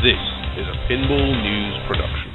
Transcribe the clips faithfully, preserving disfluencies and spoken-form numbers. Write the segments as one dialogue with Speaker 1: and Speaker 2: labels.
Speaker 1: This is a Pinball News production.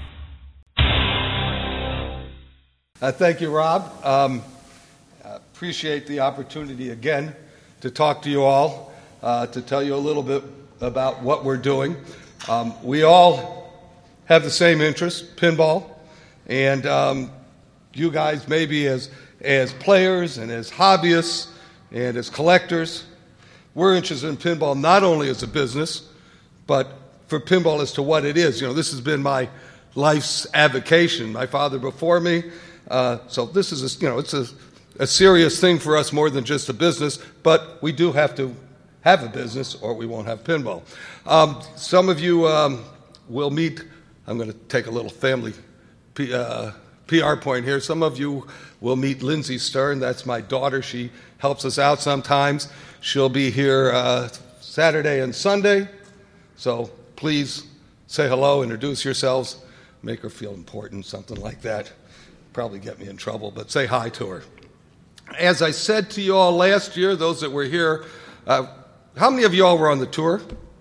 Speaker 2: Uh, thank you, Rob. Um, I appreciate the opportunity again to talk to you all, uh, to tell you a little bit about what we're doing. Um, we all have the same interest, pinball, and um, you guys maybe as, as players and as hobbyists and as collectors, we're interested in pinball not only as a business, but for pinball as to what it is. You know, this has been my life's avocation. My father before me. Uh, so this is, a, you know, it's a, a serious thing for us more than just a business, but we do have to have a business or we won't have pinball. Um, some of you um, will meet, I'm going to take a little family P, uh, P R point here. Some of you will meet Lindsay Stern. That's my daughter. She helps us out sometimes. She'll be here uh, Saturday and Sunday. So please say hello, introduce yourselves, make her feel important, something like that. Probably get me in trouble, but say hi to her. As I said to you all last year, those that were here, uh, how many of you all were on the tour?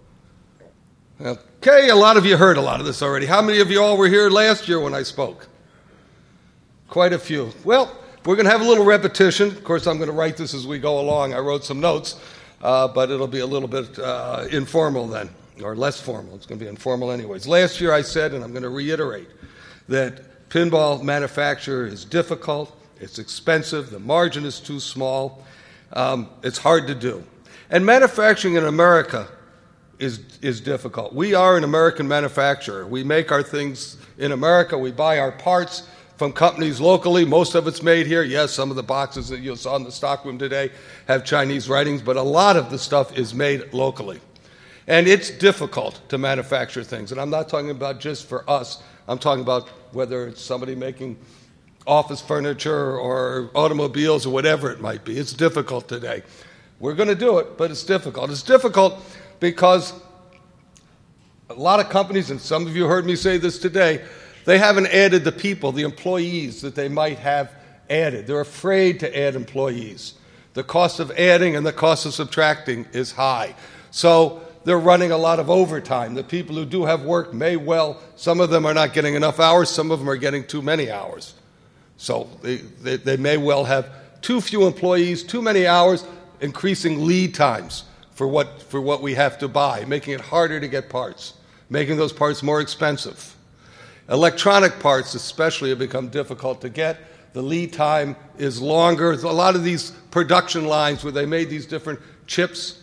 Speaker 2: Okay, a lot of you heard a lot of this already. How many of you all were here last year when I spoke? Quite a few. Well, we're going to have a little repetition. Of course, I'm going to write this as we go along. I wrote some notes, uh, but it'll be a little bit uh, informal then. Or less formal. It's going to be informal anyways. Last year I said, and I'm going to reiterate, that pinball manufacture is difficult, it's expensive, the margin is too small, um, it's hard to do. And manufacturing in America is, is difficult. We are an American manufacturer. We make our things in America. We buy our parts from companies locally. Most of it's made here. Yes, some of the boxes that you saw in the stockroom today have Chinese writings, but a lot of the stuff is made locally. And it's difficult to manufacture things. And I'm not talking about just for us. I'm talking about whether it's somebody making office furniture or automobiles or whatever it might be. It's difficult today. We're going to do it, but it's difficult. It's difficult because a lot of companies, and some of you heard me say this today, they haven't added the people, the employees that they might have added. They're afraid to add employees. The cost of adding and the cost of subtracting is high. So they're running a lot of overtime. The people who do have work may well, some of them are not getting enough hours, some of them are getting too many hours. So they, they, they may well have too few employees, too many hours, increasing lead times for what, for what we have to buy, making it harder to get parts, making those parts more expensive. Electronic parts especially have become difficult to get. The lead time is longer. A lot of these production lines where they made these different chips,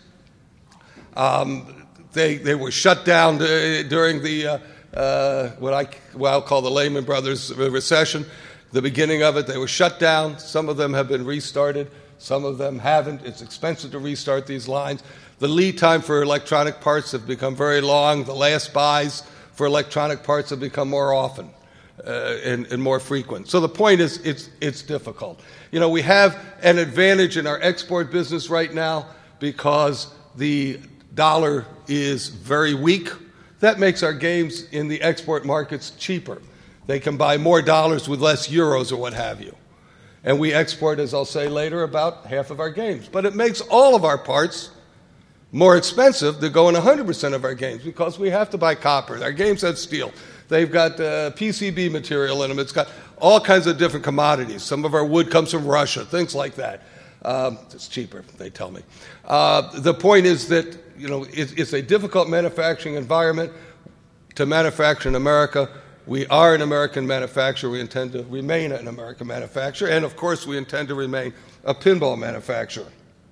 Speaker 2: Um, they they were shut down uh, during the uh, uh, what I well call the Lehman Brothers recession. The beginning of it, they were shut down. Some of them have been restarted. Some of them haven't. It's expensive to restart these lines. The lead time for electronic parts have become very long. The last buys for electronic parts have become more often uh, and, and more frequent. So the point is, it's it's difficult. You know, we have an advantage in our export business right now because the dollar is very weak. That makes our games in the export markets cheaper. They can buy more dollars with less euros or what have you. And we export, as I'll say later, about half of our games. But it makes all of our parts more expensive to go in one hundred percent of our games because we have to buy copper. Our games have steel. They've got uh, P C B material in them. It's got all kinds of different commodities. Some of our wood comes from Russia, things like that. Um, it's cheaper, they tell me. Uh, the point is that, you know, it's, it's a difficult manufacturing environment to manufacture in America. We are an American manufacturer. We intend to remain an American manufacturer. And, of course, we intend to remain a pinball manufacturer.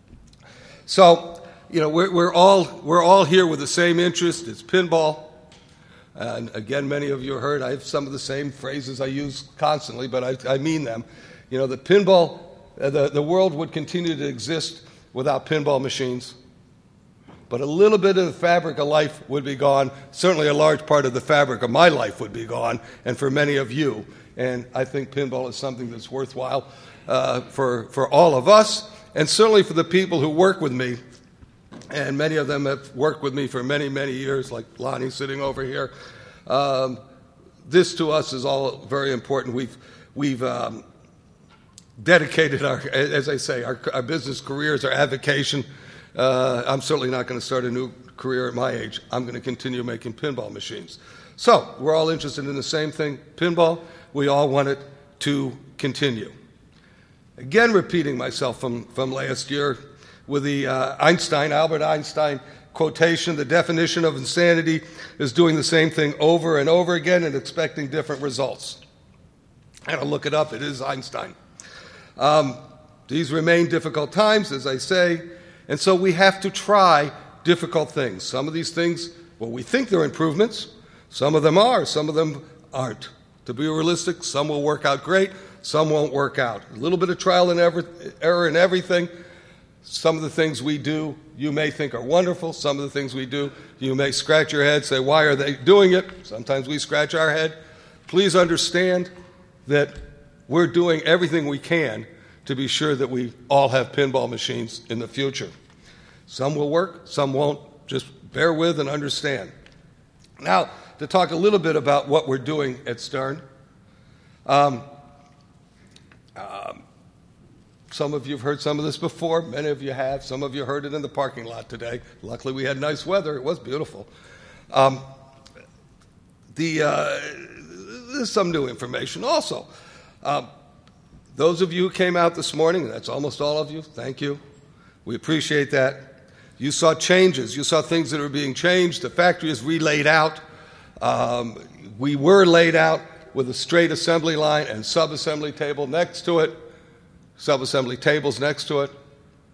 Speaker 2: So, you know, we're, we're, all, we're all here with the same interest. It's pinball. And, again, many of you heard I have some of the same phrases I use constantly, but I, I mean them. You know, the pinball... Uh, the, the world would continue to exist without pinball machines. But a little bit of the fabric of life would be gone. Certainly a large part of the fabric of my life would be gone, and for many of you. And I think pinball is something that's worthwhile uh, for, for all of us, and certainly for the people who work with me. And many of them have worked with me for many, many years, like Lonnie sitting over here. Um, this to us is all very important. We've, we've um, dedicated our, as I say, our, our business careers, our avocation. Uh, I'm certainly not going to start a new career at my age, I'm going to continue making pinball machines. So we're all interested in the same thing, pinball. We all want it to continue. Again, repeating myself from, from last year with the uh, Einstein, Albert Einstein quotation, the definition of insanity is doing the same thing over and over again and expecting different results. I had to look it up. It is Einstein. Um, these remain difficult times, as I say, and so we have to try difficult things. Some of these things, well, we think they're improvements. Some of them are. Some of them aren't. To be realistic, some will work out great. Some won't work out. A little bit of trial and error in everything. Some of the things we do, you may think are wonderful. Some of the things we do, you may scratch your head, say, why are they doing it? Sometimes we scratch our head. Please understand that we're doing everything we can to be sure that we all have pinball machines in the future. Some will work, some won't. Just bear with and understand. Now, to talk a little bit about what we're doing at Stern. Um, um, some of you have heard some of this before. Many of you have. Some of you heard it in the parking lot today. Luckily, we had nice weather. It was beautiful. Um, the, uh, there's some new information also. Um, those of you who came out this morning, and that's almost all of you, thank you. We appreciate that. You saw changes. You saw things that are being changed. The factory is relaid out. Um, we were laid out with a straight assembly line and sub-assembly table next to it, sub-assembly tables next to it.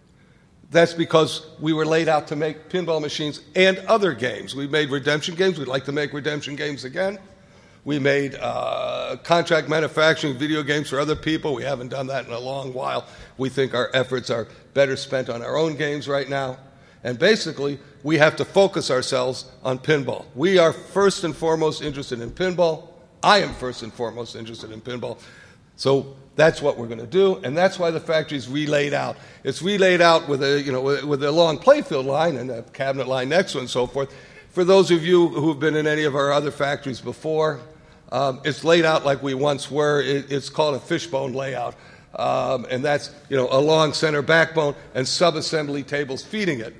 Speaker 2: That's because we were laid out to make pinball machines and other games. We made redemption games. We'd like to make redemption games again. We made uh, contract manufacturing video games for other people. We haven't done that in a long while. We think our efforts are better spent on our own games right now. And basically, we have to focus ourselves on pinball. We are first and foremost interested in pinball. I am first and foremost interested in pinball. So that's what we're going to do, and that's why the factory's relayed out. It's relayed out with a, you know, with a long playfield line and a cabinet line next to it and so forth. For those of you who have been in any of our other factories before, um, it's laid out like we once were. It, it's called a fishbone layout, um, and that's, you know, a long center backbone and sub-assembly tables feeding it.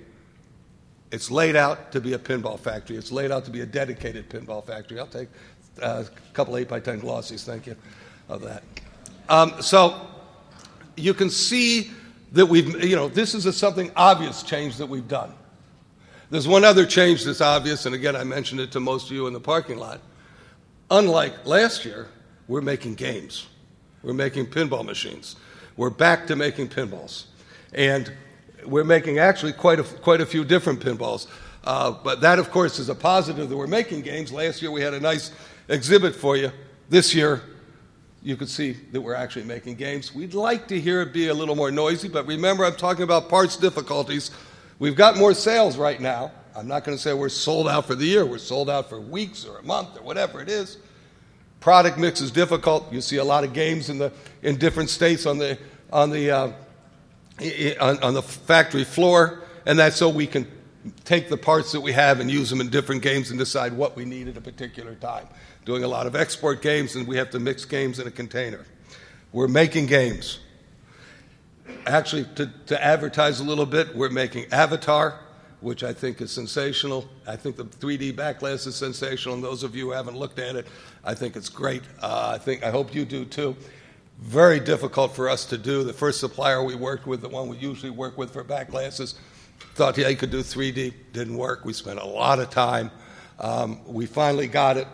Speaker 2: It's laid out to be a pinball factory. It's laid out to be a dedicated pinball factory. I'll take uh, a couple eight by ten glossies, thank you, of that. Um, so you can see that we've, you know, this is a something obvious change that we've done. There's one other change that's obvious, and again, I mentioned it to most of you in the parking lot. Unlike last year, we're making games. We're making pinball machines. We're back to making pinballs. And we're making actually quite a, quite a few different pinballs. Uh, but that, of course, is a positive that we're making games. Last year we had a nice exhibit for you. This year, you could see that we're actually making games. We'd like to hear it be a little more noisy, but remember, I'm talking about parts difficulties. We've got more sales right now. I'm not going to say we're sold out for the year. We're sold out for weeks or a month or whatever it is. Product mix is difficult. You see a lot of games in the in different states on the on the uh, On, on the factory floor, and that's so we can take the parts that we have and use them in different games and decide what we need at a particular time. Doing a lot of export games, and we have to mix games in a container. We're making games. Actually, to, to advertise a little bit, we're making Avatar, which I think is sensational. I think the three D back glass is sensational, and those of you who haven't looked at it, I think it's great. Uh, I think I hope you do too. Very difficult for us to do. The first supplier we worked with, the one we usually work with for back glasses, thought, yeah, you could do three D. Didn't work. We spent a lot of time. Um, we finally got it,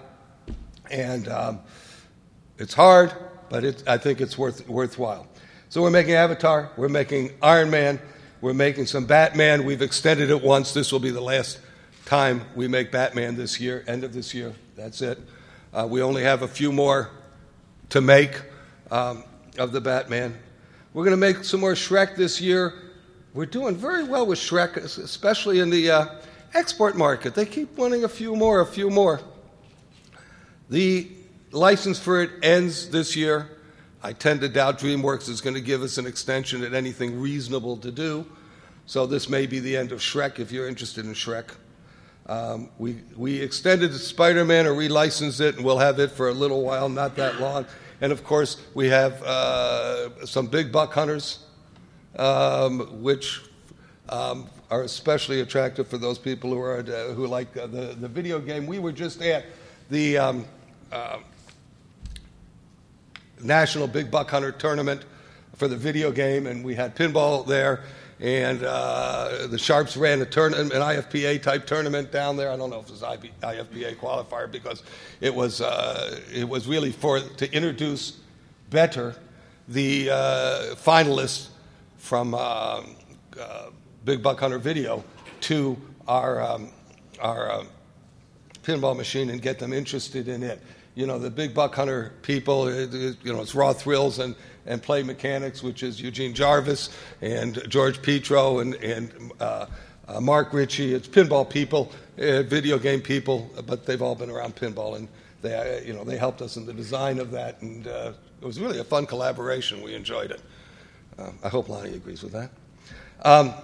Speaker 2: and um, it's hard, but it, I think it's worth worthwhile. So we're making Avatar. We're making Iron Man. We're making some Batman. We've extended it once. This will be the last time we make Batman this year, end of this year. That's it. Uh, we only have a few more to make. Um, of the Batman. We're going to make some more Shrek this year. We're doing very well with Shrek, especially in the uh, export market. They keep wanting a few more, a few more. The license for it ends this year. I tend to doubt DreamWorks is going to give us an extension at anything reasonable to do. So this may be the end of Shrek if you're interested in Shrek. Um, we, we extended Spider-Man or relicensed it, and we'll have it for a little while, not that long. And, of course, we have uh, some big buck hunters, um, which um, are especially attractive for those people who are uh, who like uh, the the video game. We were just at the um, uh, National Big Buck Hunter Tournament for the video game, and we had pinball there. And uh, the Sharps ran a tournament, an I F P A type tournament down there. I don't know if it was I F P A qualifier because it was uh, it was really for to introduce better the uh, finalists from uh, uh, Big Buck Hunter Video to our um, our uh, pinball machine and get them interested in it. You know, the Big Buck Hunter people, it, it, you know, it's Raw Thrills and, and Play Mechanics, which is Eugene Jarvis and George Petro and, and uh, uh, Mark Ritchie. It's pinball people, uh, video game people, but they've all been around pinball, and they, uh, you know, they helped us in the design of that, and uh, it was really a fun collaboration. We enjoyed it. Uh, I hope Lonnie agrees with that. Um,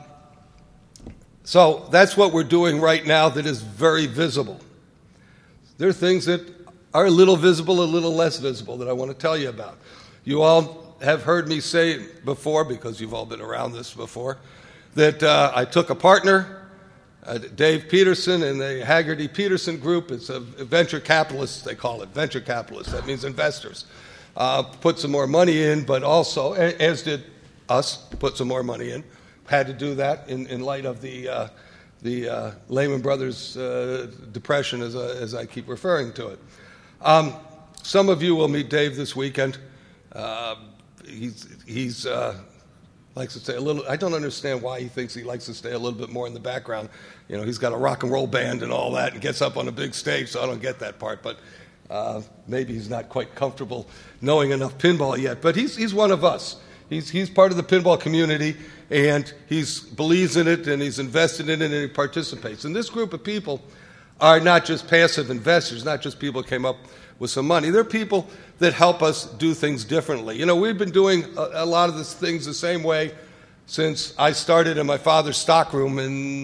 Speaker 2: so that's what we're doing right now that is very visible. There are things that are a little visible, a little less visible that I want to tell you about. You all have heard me say before, because you've all been around this before, that uh, I took a partner, uh, Dave Peterson, in the Haggerty Peterson Group. It's a venture capitalists, they call it, venture capitalists. That means investors. Uh, put some more money in, but also, as did us, put some more money in. Had to do that in, in light of the uh, the uh, Lehman Brothers uh, depression, as, uh, as I keep referring to it. Um, some of you will meet Dave this weekend. Uh, he's he's uh, likes to stay a little. I don't understand why he thinks he likes to stay a little bit more in the background. You know, he's got a rock and roll band and all that, and gets up on a big stage. So I don't get that part. But uh, maybe he's not quite comfortable knowing enough pinball yet. But he's he's one of us. He's he's part of the pinball community, and he believes in it, and he's invested in it, and he participates. And this group of people are not just passive investors, not just people who came up with some money. They're people that help us do things differently. You know, we've been doing a, a lot of these things the same way since I started in my father's stockroom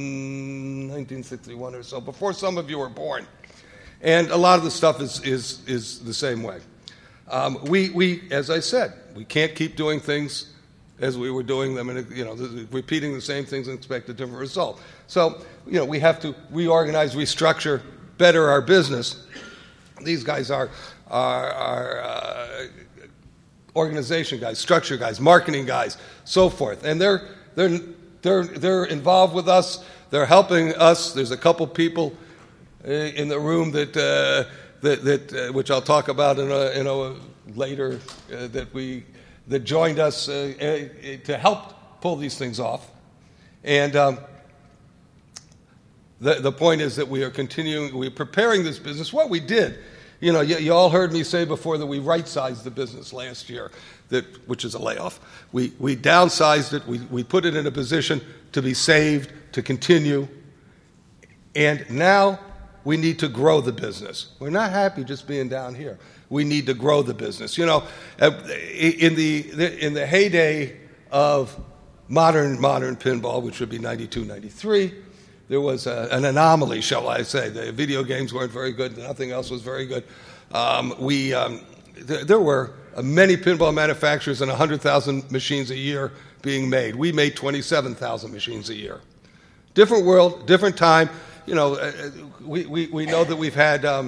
Speaker 2: in nineteen sixty-one or so, before some of you were born. And a lot of the stuff is is is the same way. Um, we we, as I said, we can't keep doing things as we were doing them, and you know, repeating the same things and expect a different result. So, you know, we have to reorganize, restructure, better our business. These guys are are, are uh, organization guys, structure guys, marketing guys, so forth, and they're they're they're they're involved with us. They're helping us. There's a couple people in the room that uh, that that uh, which I'll talk about in a, in a later uh, that we. that joined us uh, uh, to help pull these things off. And um, the, the point is that we are continuing, we're preparing this business. What we did, you know, you, you all heard me say before that we right-sized the business last year, that, which is a layoff. We, we downsized it, we, we put it in a position to be saved, to continue, and now we need to grow the business. We're not happy just being down here. We need to grow the business. You know, in the in the heyday of modern modern pinball, which would be ninety-two, ninety-three, there was a, an anomaly, shall I say. The video games weren't very good. Nothing else was very good. Um, we um, th- there were many pinball manufacturers and one hundred thousand machines a year being made. We made twenty-seven thousand machines a year. Different world, different time. You know, we we, we know that we've had. Um,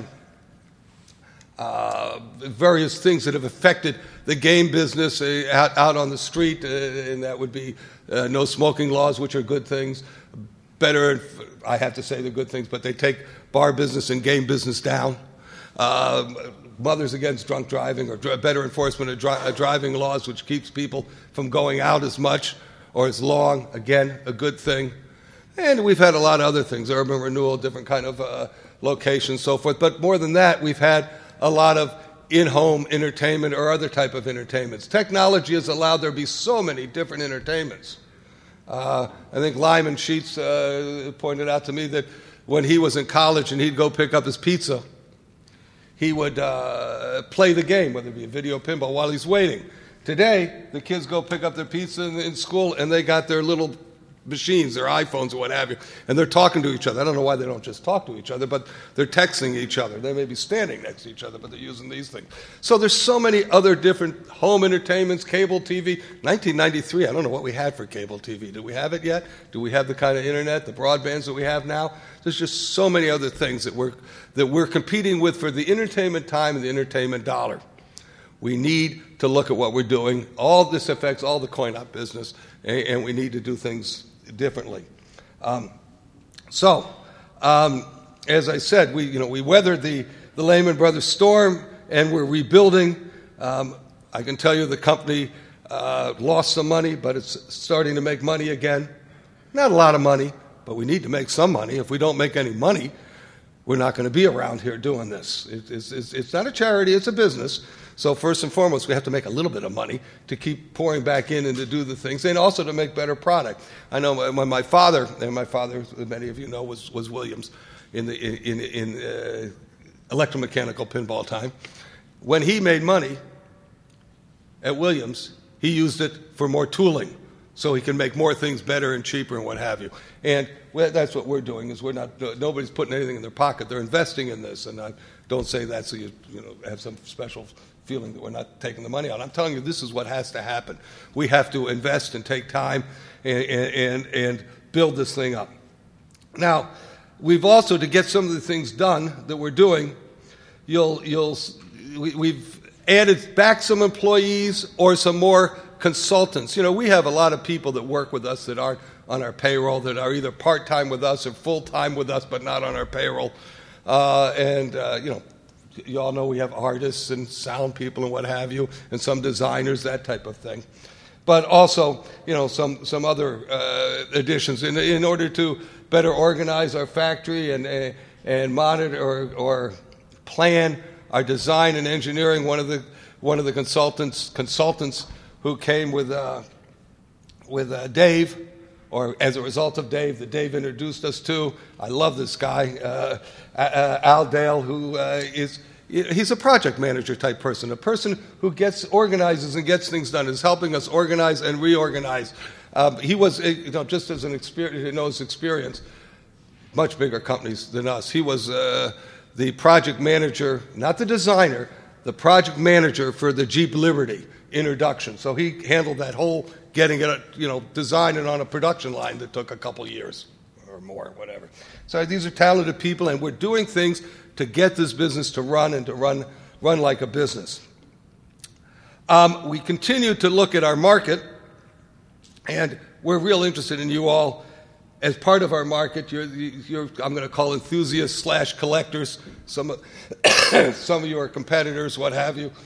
Speaker 2: Uh, various things that have affected the game business uh, out, out on the street, uh, and that would be uh, no smoking laws, which are good things. Better, I have to say they're good things, but they take bar business and game business down. Uh, mothers against drunk driving, or dr- better enforcement of dri- uh, driving laws, which keeps people from going out as much or as long. Again, a good thing. And we've had a lot of other things, urban renewal, different kind of uh, locations, so forth. But more than that, we've had a lot of in-home entertainment or other type of entertainments. Technology has allowed there to be so many different entertainments. Uh, I think Lyman Sheets uh, pointed out to me that when he was in college and he'd go pick up his pizza, he would uh, play the game, whether it be a video pinball, while he's waiting. Today, the kids go pick up their pizza in, in school, and they got their little machines, their iPhones or what have you, and they're talking to each other. I don't know why they don't just talk to each other, but they're texting each other. They may be standing next to each other, but they're using these things. So there's so many other different home entertainments, cable T V. nineteen ninety-three, I don't know what we had for cable T V. Do we have it yet? Do we have the kind of internet, the broadbands that we have now? There's just so many other things that we're, that we're competing with for the entertainment time and the entertainment dollar. We need to look at what we're doing. All this affects all the coin-op business, and we need to do things differently. Um, so, um, as I said, we you know we weathered the, the Lehman Brothers storm, and we're rebuilding. Um, I can tell you the company uh, lost some money, but it's starting to make money again. Not a lot of money, but we need to make some money. If we don't make any money, we're not going to be around here doing this. It, it's, it's, it's not a charity, it's a business. So first and foremost, we have to make a little bit of money to keep pouring back in and to do the things, and also to make better product. I know when my father, and my father, many of you know, was, was Williams in the in, in uh, electromechanical pinball time. When he made money at Williams, he used it for more tooling, so he can make more things better and cheaper and what have you. And well, that's what we're doing. Is we're not nobody's putting anything in their pocket. They're investing in this, and I don't say that so you you know have some special feeling that we're not taking the money out. I'm telling you, this is what has to happen. We have to invest and take time and and and build this thing up. Now, we've also, to get some of the things done that we're doing, you'll you'll we, we've added back some employees or some more consultants. You know, we have a lot of people that work with us that aren't on our payroll, that are either part-time with us or full-time with us, but not on our payroll. Uh, and, uh, you know, you all know we have artists and sound people and what have you, and some designers, that type of thing. But also, you know, some, some other uh, additions in, in order to better organize our factory and, uh, and monitor or, or plan our design and engineering. One of the, one of the consultants, consultants who came with uh, with uh, Dave, or as a result of Dave, that Dave introduced us to. I love this guy, uh, uh, Al Dale, who uh, is, he's a project manager type person, a person who gets, organizes and gets things done, is helping us organize and reorganize. Um, he was, you know, just as an experience, he knows experience, much bigger companies than us. He was uh, the project manager, not the designer, the project manager for the Jeep Liberty introduction. So he handled that whole getting it, you know, designed it on a production line that took a couple years or more, whatever. So these are talented people, and we're doing things to get this business to run and to run run like a business. Um, we continue to look at our market, and we're real interested in you all as part of our market. You're, you're I'm going to call enthusiasts slash collectors. Some some of you are competitors, what have you.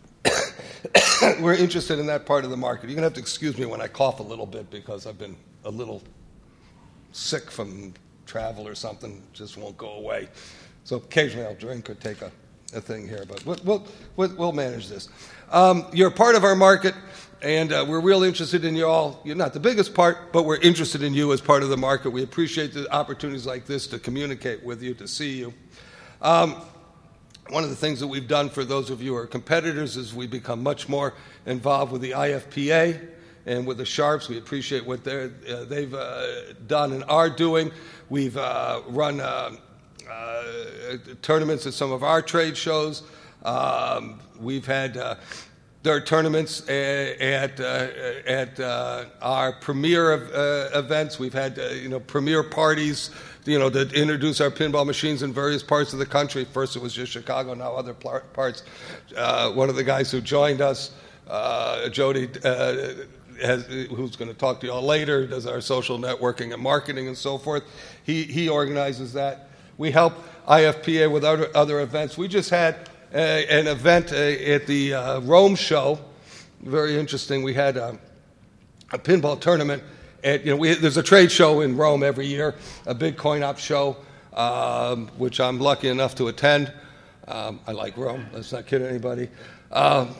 Speaker 2: We're interested in that part of the market. You're going to have to excuse me when I cough a little bit because I've been a little sick from travel or something. Just won't go away. So occasionally I'll drink or take a, a thing here, but we'll, we'll, we'll manage this. Um, you're part of our market, and uh, we're real interested in you all. You're not the biggest part, but we're interested in you as part of the market. We appreciate the opportunities like this to communicate with you, to see you. Um, One of the things that we've done for those of you who are competitors is we become much more involved with the I F P A and with the Sharps. We appreciate what they're, uh, they've uh, done and are doing. We've uh, run uh, uh, tournaments at some of our trade shows. Um, we've had uh, their tournaments at, uh, at uh, our premier uh, events. We've had uh, you know premier parties, you know, to introduce our pinball machines in various parts of the country. First it was just Chicago, now other parts. Uh, one of the guys who joined us, uh, Jody, uh, has, who's going to talk to you all later, does our social networking and marketing and so forth. He, he organizes that. We help I F P A with other, other events. We just had uh, an event uh, at the uh, Rome show. Very interesting. We had a, a pinball tournament. At, you know, we, there's a trade show in Rome every year, a big coin-op show, um, which I'm lucky enough to attend. Um, I like Rome. Let's not kid anybody. Um,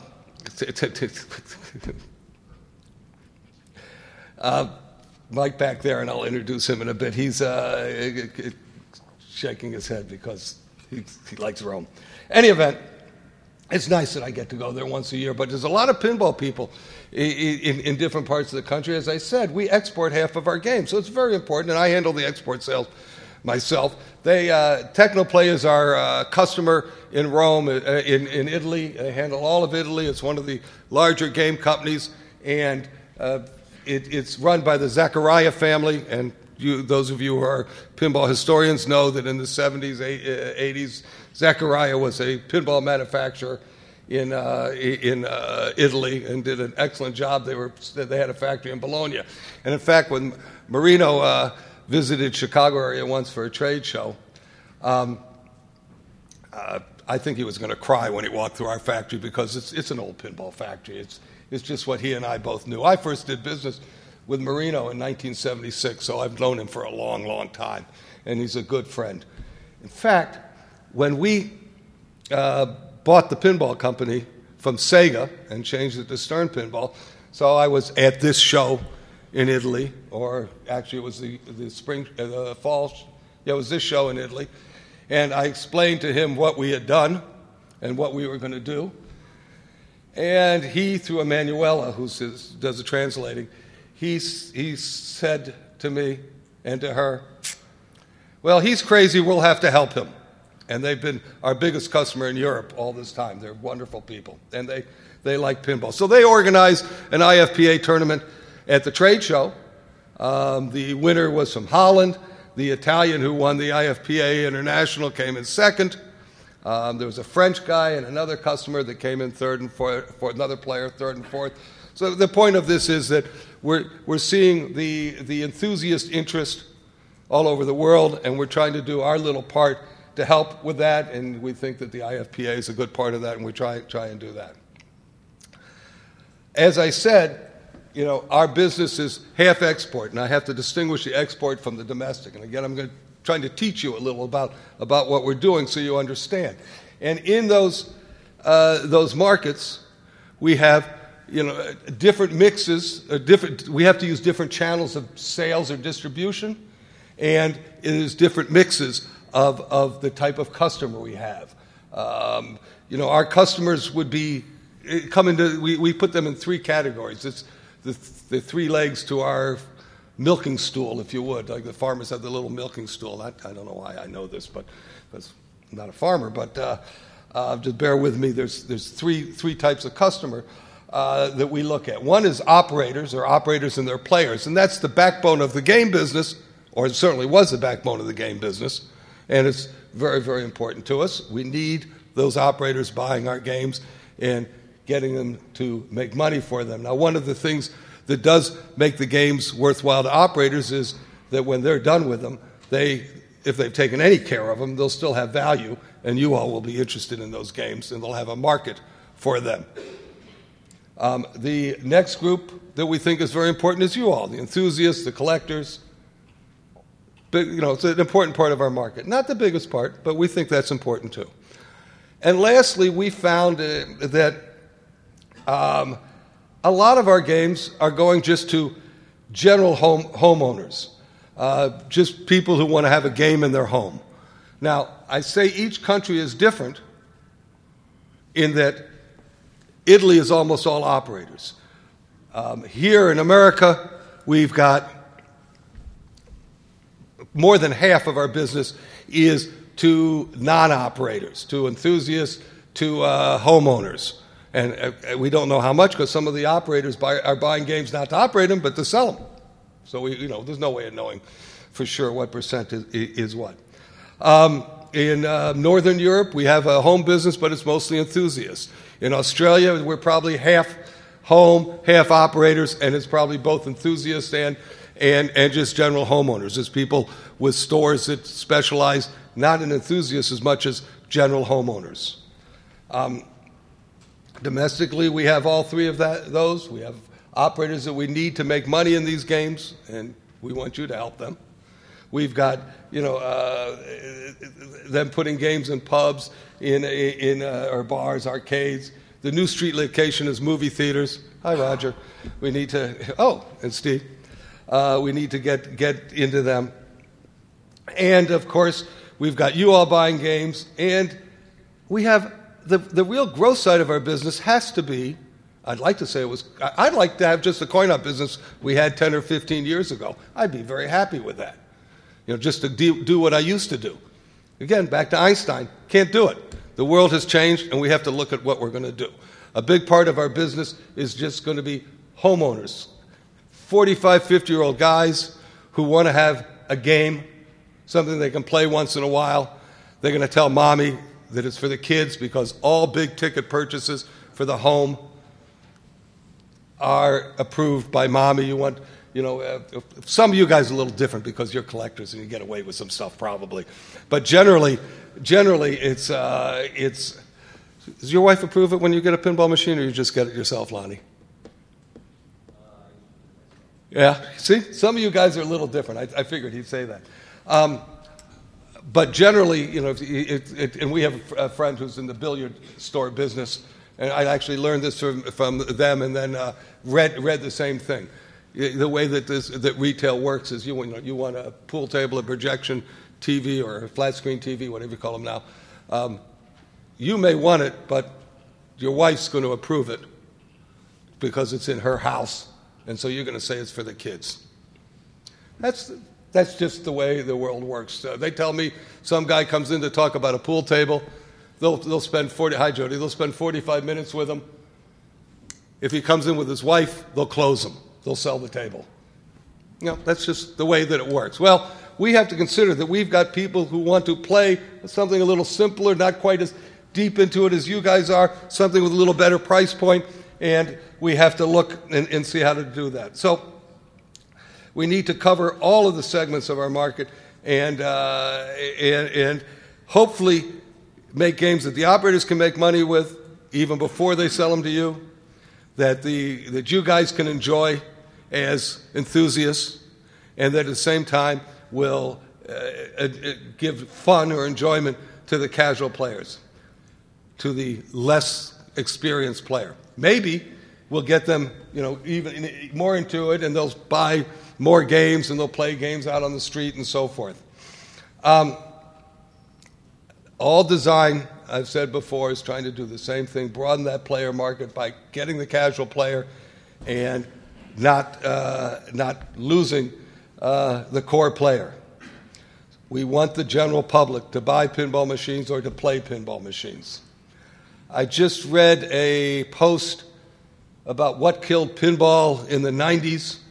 Speaker 2: uh, Mike back there, and I'll introduce him in a bit. He's uh, shaking his head because he, he likes Rome. Any event, it's nice that I get to go there once a year, but there's a lot of pinball people in, in, in different parts of the country. As I said, we export half of our games, so it's very important, and I handle the export sales myself. They uh, Technoplay is our uh, customer in Rome, uh, in, in Italy. They handle all of Italy. It's one of the larger game companies, and uh, it, it's run by the Zaccaria family, and you, those of you who are pinball historians know that in the seventies, eighties, Zaccaria was a pinball manufacturer in uh, in uh, Italy and did an excellent job. They were they had a factory in Bologna, and in fact, when Marino uh, visited Chicago area once for a trade show, um, uh, I think he was going to cry when he walked through our factory because it's it's an old pinball factory. It's it's just what he and I both knew. I first did business with Marino in nineteen seventy-six, so I've known him for a long, long time, and he's a good friend. In fact, when we uh, bought the pinball company from Sega and changed it to Stern Pinball, so I was at this show in Italy, or actually it was the, the spring, uh, the fall, yeah, it was this show in Italy, and I explained to him what we had done and what we were going to do, and he, through Emanuela, who does the translating, he, he said to me and to her, well, he's crazy, we'll have to help him. And they've been our biggest customer in Europe all this time. They're wonderful people, and they, they like pinball. So they organized an I F P A tournament at the trade show. Um, the winner was from Holland. The Italian who won the I F P A International came in second. Um, there was a French guy and another customer that came in third and fourth, fourth, another player third and fourth. So the point of this is that we're, we're seeing the, the enthusiast interest all over the world, and we're trying to do our little part to help with that, and we think that the I F P A is a good part of that, and we try, try and do that. As I said, you know, our business is half export, and I have to distinguish the export from the domestic. And again, I'm going to, trying to teach you a little about, about what we're doing so you understand. And in those, uh, those markets, we have, you know, different mixes, uh, different, we have to use different channels of sales or distribution, and it is different mixes of, of the type of customer we have. Um, you know, our customers would be, come into, we, we put them in three categories. It's the, the three legs to our milking stool, if you would. Like the farmers have the little milking stool. I, I don't know why I know this, but because I'm not a farmer, but uh, uh, just bear with me. There's, there's three, three types of customer uh, that we look at. One is operators, or operators and their players, and that's the backbone of the game business, or it certainly was the backbone of the game business. And it's very, very important to us. We need those operators buying our games and getting them to make money for them. Now, one of the things that does make the games worthwhile to operators is that when they're done with them, they, if they've taken any care of them, they'll still have value, and you all will be interested in those games, and they'll have a market for them. Um, the next group that we think is very important is you all, the enthusiasts, the collectors. But, you know, it's an important part of our market. Not the biggest part, but we think that's important too. And lastly, we found uh, that um, a lot of our games are going just to general home homeowners, uh, just people who want to have a game in their home. Now, I say each country is different in that Italy is almost all operators. Um, here in America, we've got more than half of our business is to non-operators, to enthusiasts, to uh, homeowners. And uh, we don't know how much because some of the operators buy, are buying games not to operate them, but to sell them. So, we, you know, there's no way of knowing for sure what percent is, is what. Um, in uh, Northern Europe, we have a home business, but it's mostly enthusiasts. In Australia, we're probably half home, half operators, and it's probably both enthusiasts and And, and just general homeowners. There's people with stores that specialize not in enthusiasts as much as general homeowners. Um, domestically, we have all three of that, those. We have operators that we need to make money in these games, and we want you to help them. We've got, you know, uh, them putting games in pubs, in, in uh, or bars, arcades. The new street location is movie theaters. Hi, Roger. We need to, oh, and Steve. Uh, we need to get, get into them. And, of course, we've got you all buying games, and we have the, the real growth side of our business has to be, I'd like to say it was, I'd like to have just the coin-op business we had ten or fifteen years ago. I'd be very happy with that. You know, just to do, do what I used to do. Again, back to Einstein, can't do it. The world has changed, and we have to look at what we're going to do. A big part of our business is just going to be homeowners, forty-five, fifty-year-old guys who want to have a game, something they can play once in a while. They're going to tell mommy that it's for the kids because all big-ticket purchases for the home are approved by mommy. You want, you know, uh, some of you guys are a little different because you're collectors and you get away with some stuff probably. But generally, generally, it's uh, it's. Does your wife approve it when you get a pinball machine, or you just get it yourself, Lonnie? Yeah. See, some of you guys are a little different. I, I figured he'd say that. Um, but generally, you know, it, it, it, and we have a friend who's in the billiard store business. And I actually learned this from, from them, and then uh, read read the same thing. The way that this that retail works is you want you, know, you want a pool table, a projection T V, or a flat screen T V, whatever you call them now. Um, you may want it, but your wife's going to approve it because it's in her house, and so you're going to say it's for the kids. That's that's just the way the world works. Uh, they tell me some guy comes in to talk about a pool table. They'll, they'll spend forty, hi Jody, they'll spend forty-five minutes with him. If he comes in with his wife, they'll close him. They'll sell the table. You know, that's just the way that it works. Well, we have to consider that we've got people who want to play something a little simpler, not quite as deep into it as you guys are, something with a little better price point, and we have to look and, and see how to do that. So we need to cover all of the segments of our market and uh, and, and hopefully make games that the operators can make money with even before they sell them to you, that the that you guys can enjoy as enthusiasts, and that at the same time will uh, uh, give fun or enjoyment to the casual players, to the less experienced player. Maybe we'll get them, you know, even more into it, and they'll buy more games, and they'll play games out on the street and so forth. Um, All design, I've said before, is trying to do the same thing, broaden that player market by getting the casual player and not uh, not losing uh, the core player. We want the general public to buy pinball machines or to play pinball machines. I just read a post about what killed pinball in the nineties.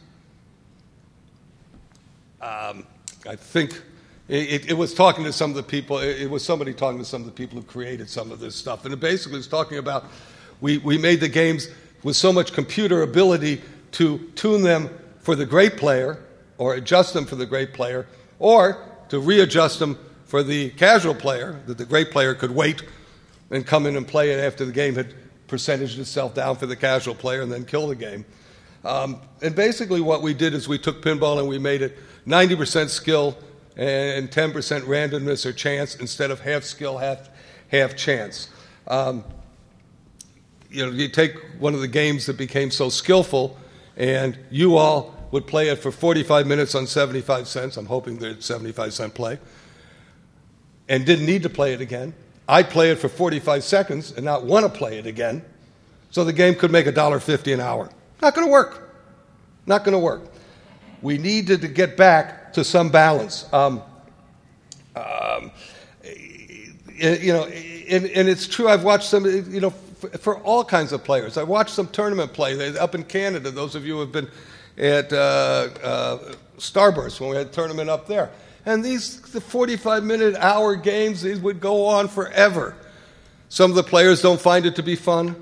Speaker 2: Um, I think... It, it was talking to some of the people, it was somebody talking to some of the people who created some of this stuff. And it basically was talking about we, we made the games with so much computer ability to tune them for the great player or adjust them for the great player or to readjust them for the casual player, that the great player could wait and come in and play it after the game had percentaged itself down for the casual player and then kill the game. Um, and basically what we did is we took pinball and we made it ninety percent skill and ten percent randomness or chance instead of half skill, half half chance. Um, you know, you take one of the games that became so skillful, and you all would play it for forty-five minutes on seventy-five cents. I'm hoping they're seventy-five cent play, and didn't need to play it again. I'd play it for forty-five seconds and not want to play it again, so the game could make one dollar fifty an hour. Not going to work. Not going to work. We needed to get back to some balance. Um, um, you know, and, and it's true, I've watched some, you know, for, for all kinds of players. I watched some tournament play up in Canada. Those of you who have been at uh, uh, Starburst when we had a tournament up there. And these the forty-five minute, hour games, these would go on forever. Some of the players don't find it to be fun.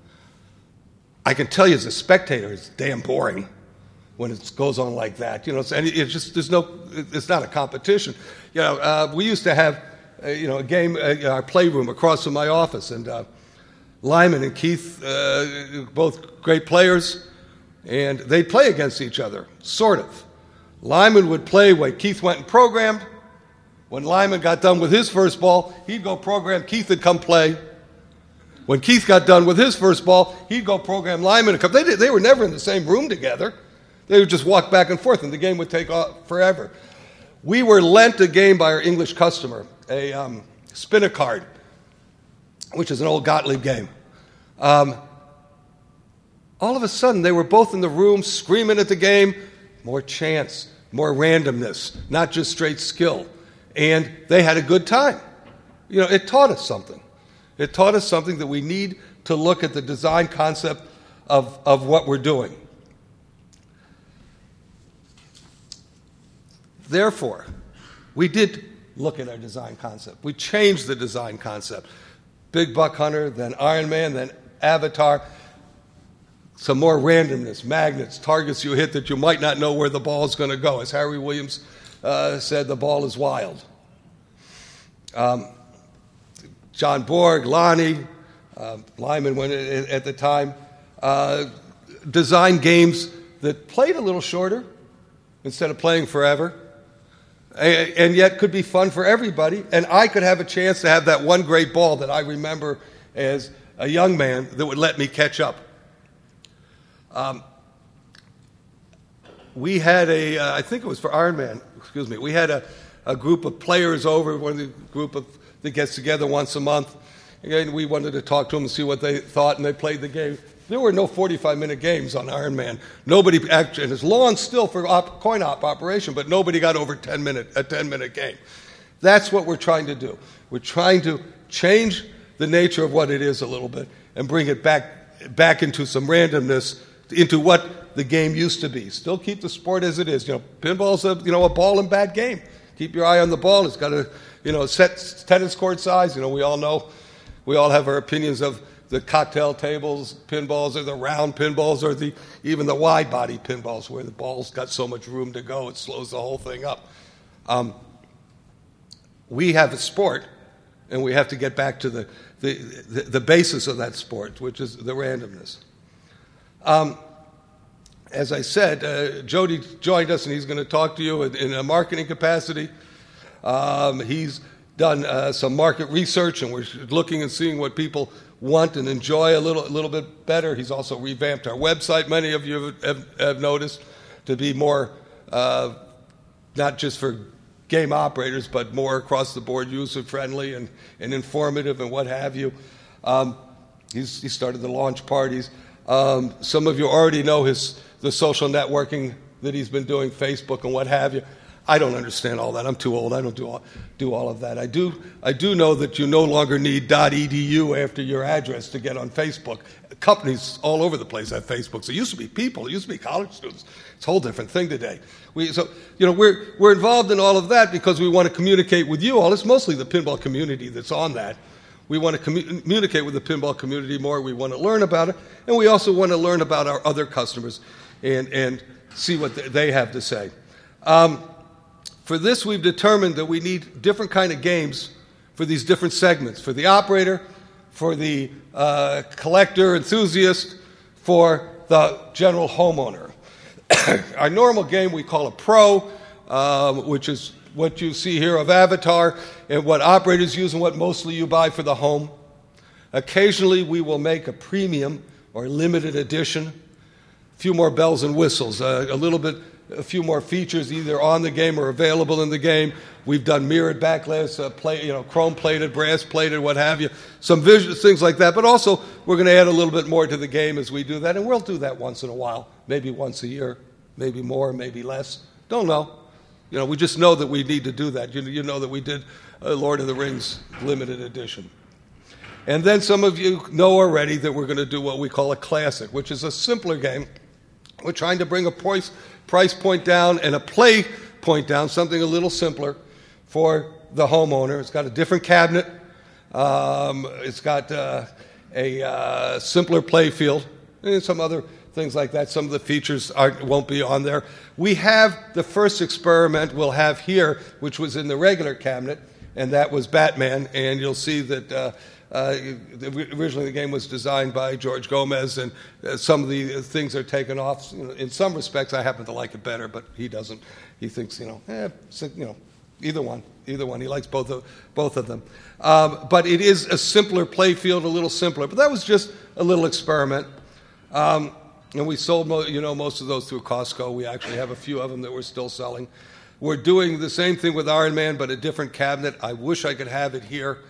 Speaker 2: I can tell you as a spectator, it's damn boring when it goes on like that. You know, it's, and it's just, there's no, it's not a competition. You know, uh, we used to have, uh, you know, a game, uh, our playroom across from my office, and uh, Lyman and Keith, uh, both great players, and they'd play against each other, sort of. Lyman would play when Keith went and programmed. When Lyman got done with his first ball, he'd go program, Keith would come play. When Keith got done with his first ball, he'd go program Lyman to come. They, did, they were never in the same room together. They would just walk back and forth, and the game would take off forever. We were lent a game by our English customer, a um, spin-a card. which is an old Gottlieb game. Um, all of a sudden, they were both in the room screaming at the game, more chance, more randomness, not just straight skill. And they had a good time. You know, it taught us something. It taught us something that we need to look at the design concept of, of what we're doing. Therefore, we did look at our design concept. We changed the design concept. Big Buck Hunter, then Iron Man, then Avatar. Some more randomness, magnets, targets you hit that you might not know where the ball is going to go. As Harry Williams uh, said, the ball is wild. Um, John Borg, Lonnie, uh, Lyman when it, at the time, uh, designed games that played a little shorter instead of playing forever, and, and yet could be fun for everybody. And I could have a chance to have that one great ball that I remember as a young man that would let me catch up. Um, we had a, uh, I think it was for Iron Man, excuse me, we had a, a group of players over, one of the group of, that gets together once a month. Again, we wanted to talk to them and see what they thought, and they played the game. There were no forty-five minute games on Iron Man. Nobody, actually, and it's long still for op, coin op operation, but nobody got over ten minute, a ten minute game. That's what we're trying to do. We're trying to change the nature of what it is a little bit and bring it back, back into some randomness, into what the game used to be. Still keep the sport as it is. You know, pinball's a, you know, a ball and bat game. Keep your eye on the ball. It's got a, you know, set tennis court size. You know, we all know, we all have our opinions of the cocktail tables pinballs or the round pinballs or the even the wide body pinballs where the ball's got so much room to go it slows the whole thing up. Um, we have a sport, and we have to get back to the the, the, the basis of that sport, which is the randomness. Um, as I said, uh, Jody joined us, and he's going to talk to you in, in a marketing capacity. Um, he's done uh, some market research, and we're looking and seeing what people want and enjoy a little, a little bit better. He's also revamped our website, many of you have, have, have noticed, to be more, uh, not just for game operators, but more across-the-board user-friendly and, and informative and what have you. Um, he's, he started the launch parties. Um, some of you already know his the social networking that he's been doing, Facebook and what have you. I don't understand all that. I'm too old. I don't do all, do all of that. I do I do know that you no longer need .edu after your address to get on Facebook. Companies all over the place have Facebook. So it used to be people. It used to be college students. It's a whole different thing today. We, so you know we're we're involved in all of that because we want to communicate with you all. It's mostly the pinball community that's on that. We want to commu- communicate with the pinball community more. We want to learn about it, and we also want to learn about our other customers and and see what they have to say. Um, For this, we've determined that we need different kind of games for these different segments, for the operator, for the uh, collector, enthusiast, for the general homeowner. Our normal game we call a pro, um, which is what you see here of Avatar, and what operators use and what mostly you buy for the home. Occasionally, we will make a premium or limited edition, a few more bells and whistles, uh, a little bit a few more features either on the game or available in the game. We've done mirrored backglass, uh, play, you know, chrome-plated, brass-plated, what have you. Some visual things like that. But also, we're going to add a little bit more to the game as we do that, and we'll do that once in a while, maybe once a year, maybe more, maybe less. Don't know. You know, we just know that we need to do that. You, you know that we did uh, Lord of the Rings limited edition. And then some of you know already that we're going to do what we call a classic, which is a simpler game. We're trying to bring a price, price point down and a play point down, something a little simpler for the homeowner. It's got a different cabinet. Um, it's got uh, a uh, simpler play field and some other things like that. Some of the features aren't, won't be on there. We have the first experiment we'll have here, which was in the regular cabinet, and that was Batman. And you'll see that uh, uh, originally the game was designed by George Gomez, and uh, some of the things are taken off. You know, in some respects, I happen to like it better, but he doesn't. He thinks, you know, eh, you know, either one, either one. He likes both of both of them. Um, but it is a simpler play field, a little simpler. But that was just a little experiment. Um, And we sold, you know, most of those through Costco. We actually have a few of them that we're still selling. We're doing the same thing with Iron Man, but a different cabinet. I wish I could have it here.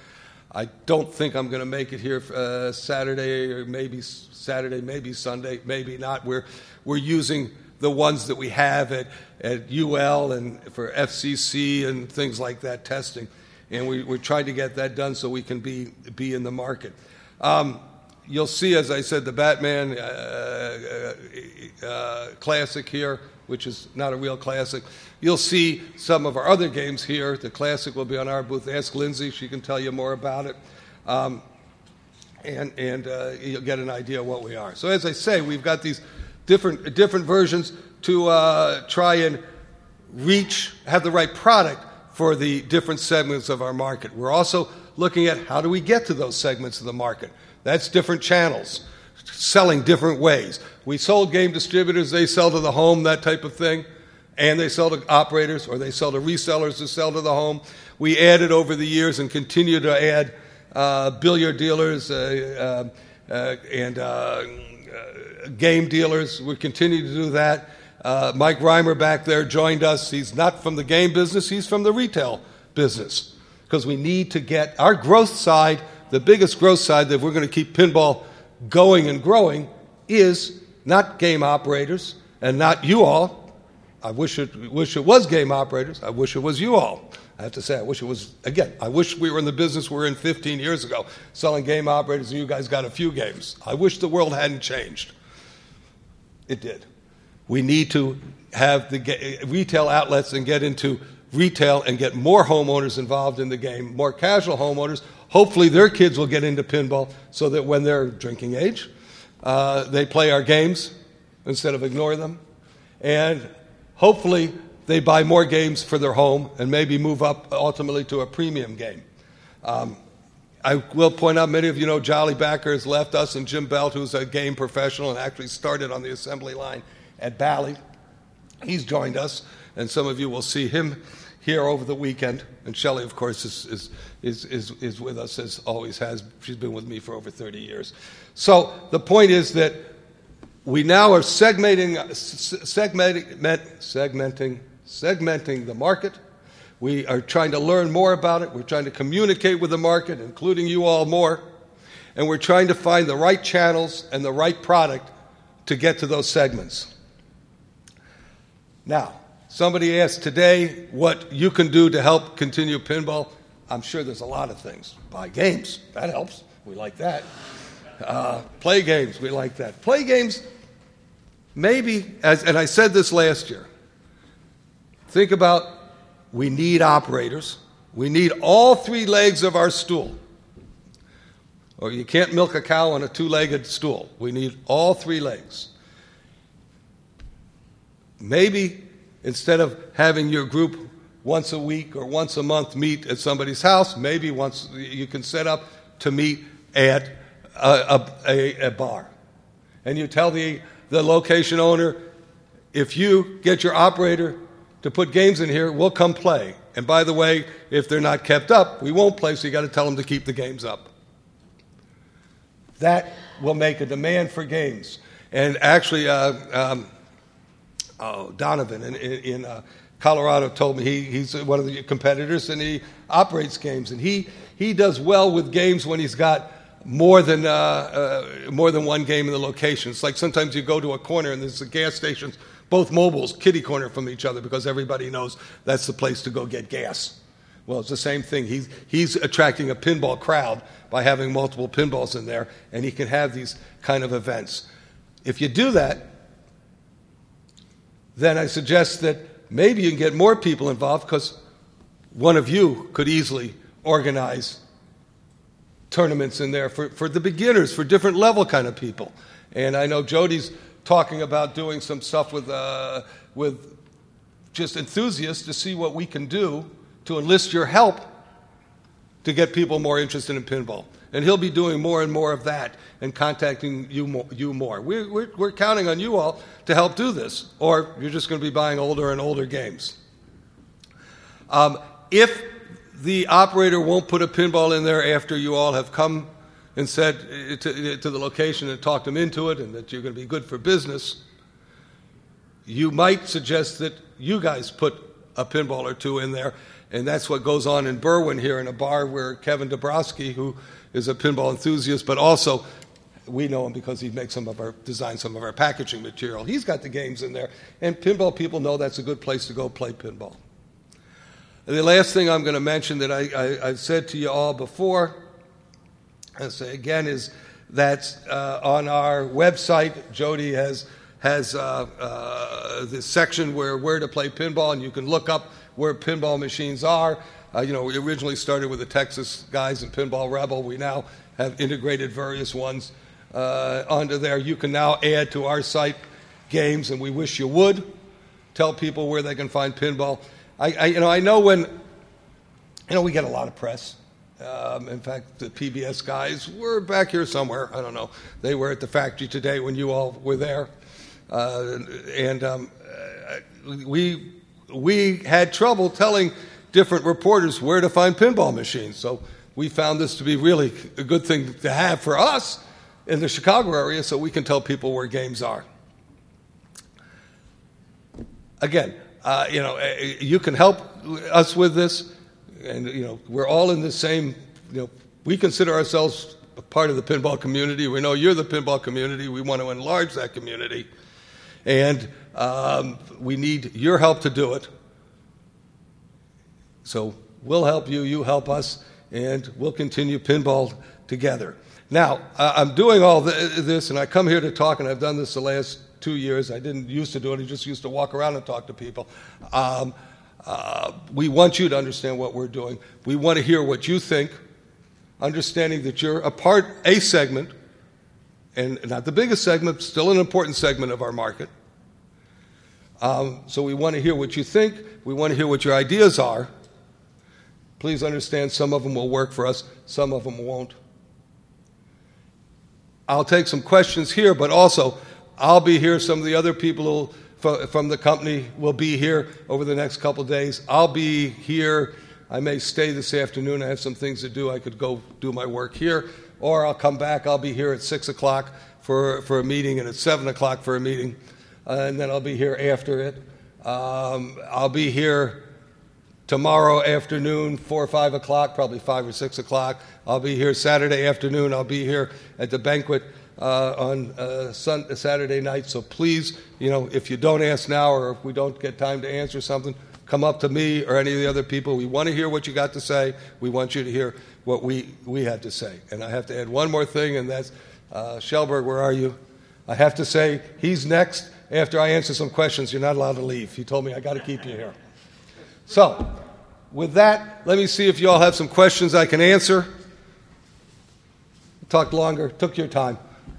Speaker 2: I don't think I'm going to make it here uh, Saturday or maybe Saturday, maybe Sunday, maybe not. We're we're using the ones that we have at, at U L and for F C C and things like that testing, and we, we're trying to get that done so we can be be in the market. Um, you'll see, as I said, the Batman uh, uh, uh, Classic here, which is not a real classic. You'll see some of our other games here. The Classic will be on our booth. Ask Lindsay; she can tell you more about it. Um, and and uh, you'll get an idea of what we are. So as I say, we've got these different different versions to uh, try and reach, have the right product for the different segments of our market. We're also looking at how do we get to those segments of the market. That's different channels, selling different ways. We sold game distributors, they sell to the home, that type of thing, and they sell to operators, or they sell to resellers who sell to the home. We added over the years and continue to add uh, billiard dealers uh, uh, uh, and uh, uh, game dealers. We continue to do that. Uh, Mike Reimer back there joined us. He's not from the game business, he's from the retail business, because we need to get our growth side, the biggest growth side that we're going to keep pinball going and growing is not game operators and not you all. I wish it, wish it was game operators. I wish it was you all. I have to say, I wish it was, again, I wish we were in the business we were in fifteen years ago, selling game operators and you guys got a few games. I wish the world hadn't changed. It did. We need to have the retail outlets and get into retail and get more homeowners involved in the game, more casual homeowners. Hopefully their kids will get into pinball so that when they're drinking age, uh, they play our games instead of ignore them. And hopefully they buy more games for their home and maybe move up ultimately to a premium game. Um, I will point out, many of you know Jolly Backer has left us, and Jim Belt, who's a game professional and actually started on the assembly line at Bally. He's joined us, and some of you will see him here over the weekend. And Shelley, of course, is is is is, is with us, as always has. She's been with me for over thirty years. So the point is that we now are segmenting, segmenting, segmenting, segmenting the market. We are trying to learn more about it. We're trying to communicate with the market, including you all more. And we're trying to find the right channels and the right product to get to those segments. Now, somebody asked today what you can do to help continue pinball. I'm sure there's a lot of things. Buy games. That helps. We like that. Uh, play games. We like that. Play games, maybe, as, and I said this last year, think about we need operators. We need all three legs of our stool. Or you can't milk a cow on a two-legged stool. We need all three legs. Maybe instead of having your group once a week or once a month meet at somebody's house, maybe once you can set up to meet at a, a, a bar. And you tell the, the location owner, if you get your operator to put games in here, we'll come play. And by the way, if they're not kept up, we won't play, so you got to tell them to keep the games up. That will make a demand for games. And actually, uh, um, oh, Donovan in, in uh, Colorado told me he, he's one of the competitors and he operates games. And he, he does well with games when he's got more than, uh, uh, more than one game in the location. It's like sometimes you go to a corner and there's a gas stations, both mobiles, kitty corner from each other because everybody knows that's the place to go get gas. Well, it's the same thing. He's, he's attracting a pinball crowd by having multiple pinballs in there, and he can have these kind of events. If you do that, then I suggest that maybe you can get more people involved because one of you could easily organize tournaments in there for, for the beginners, for different level kind of people. And I know Jody's talking about doing some stuff with, uh, with just enthusiasts to see what we can do to enlist your help to get people more interested in pinball. And he'll be doing more and more of that and contacting you more. You more. We're, we're, we're counting on you all to help do this, or you're just going to be buying older and older games. Um, if the operator won't put a pinball in there after you all have come and said to, to the location and talked them into it and that you're going to be good for business, you might suggest that you guys put a pinball or two in there And that's what goes on in Berwyn here in a bar where Kevin Dabrowski, who is a pinball enthusiast, but also we know him because he makes some of our, designed some of our packaging material. He's got the games in there, and pinball people know that's a good place to go play pinball. And the last thing I'm going to mention that I, I, I've said to you all before, and say again, is that uh, on our website, Jody has has uh, uh, this section where where to play pinball, and you can look up where pinball machines are. Uh, you know, we originally started with the Texas guys and Pinball Rebel. We now have integrated various ones uh, onto there. You can now add to our site games, and we wish you would. Tell people where they can find pinball. I, I you know, I know when, you know, we get a lot of press. Um, in fact, the P B S guys were back here somewhere. I don't know. They were at the factory today when you all were there, uh, and um, we we had trouble telling different reporters where to find pinball machines. So we found this to be really a good thing to have for us in the Chicago area, so we can tell people where games are. Again, uh, you know, you can help us with this. And, you know, we're all in the same, you know, we consider ourselves a part of the pinball community. We know you're the pinball community. We want to enlarge that community. And um, we need your help to do it. So we'll help you, you help us, and we'll continue pinball together. Now, uh, I'm doing all th- this, and I come here to talk, and I've done this the last two years. I didn't used to do it. I just used to walk around and talk to people. Um, Uh, we want you to understand what we're doing. We want to hear what you think, understanding that you're a part, a segment, and not the biggest segment, still an important segment of our market. Um, so we want to hear what you think. We want to hear what your ideas are. Please understand some of them will work for us, some of them won't. I'll take some questions here, but also I'll be here. Some of the other people will from the company will be here over the next couple of days. I'll be here. I may stay this afternoon. I have some things to do. I could go do my work here, or I'll come back. I'll be here at six o'clock for, for a meeting, and at seven o'clock for a meeting, uh, and then I'll be here after it. Um, I'll be here tomorrow afternoon, four or five o'clock, probably five or six o'clock. I'll be here Saturday afternoon. I'll be here at the banquet Uh, on uh, sun- Saturday night. So please, you know, if you don't ask now or if we don't get time to answer something, come up to me or any of the other people. We want to hear what you got to say. We want you to hear what we, we had to say. And I have to add one more thing, and that's uh, Shellberg, where are you? I have to say he's next. After I answer some questions, you're not allowed to leave. He told me I got to keep you here. So with that, let me see if you all have some questions I can answer. Talked longer, took your time.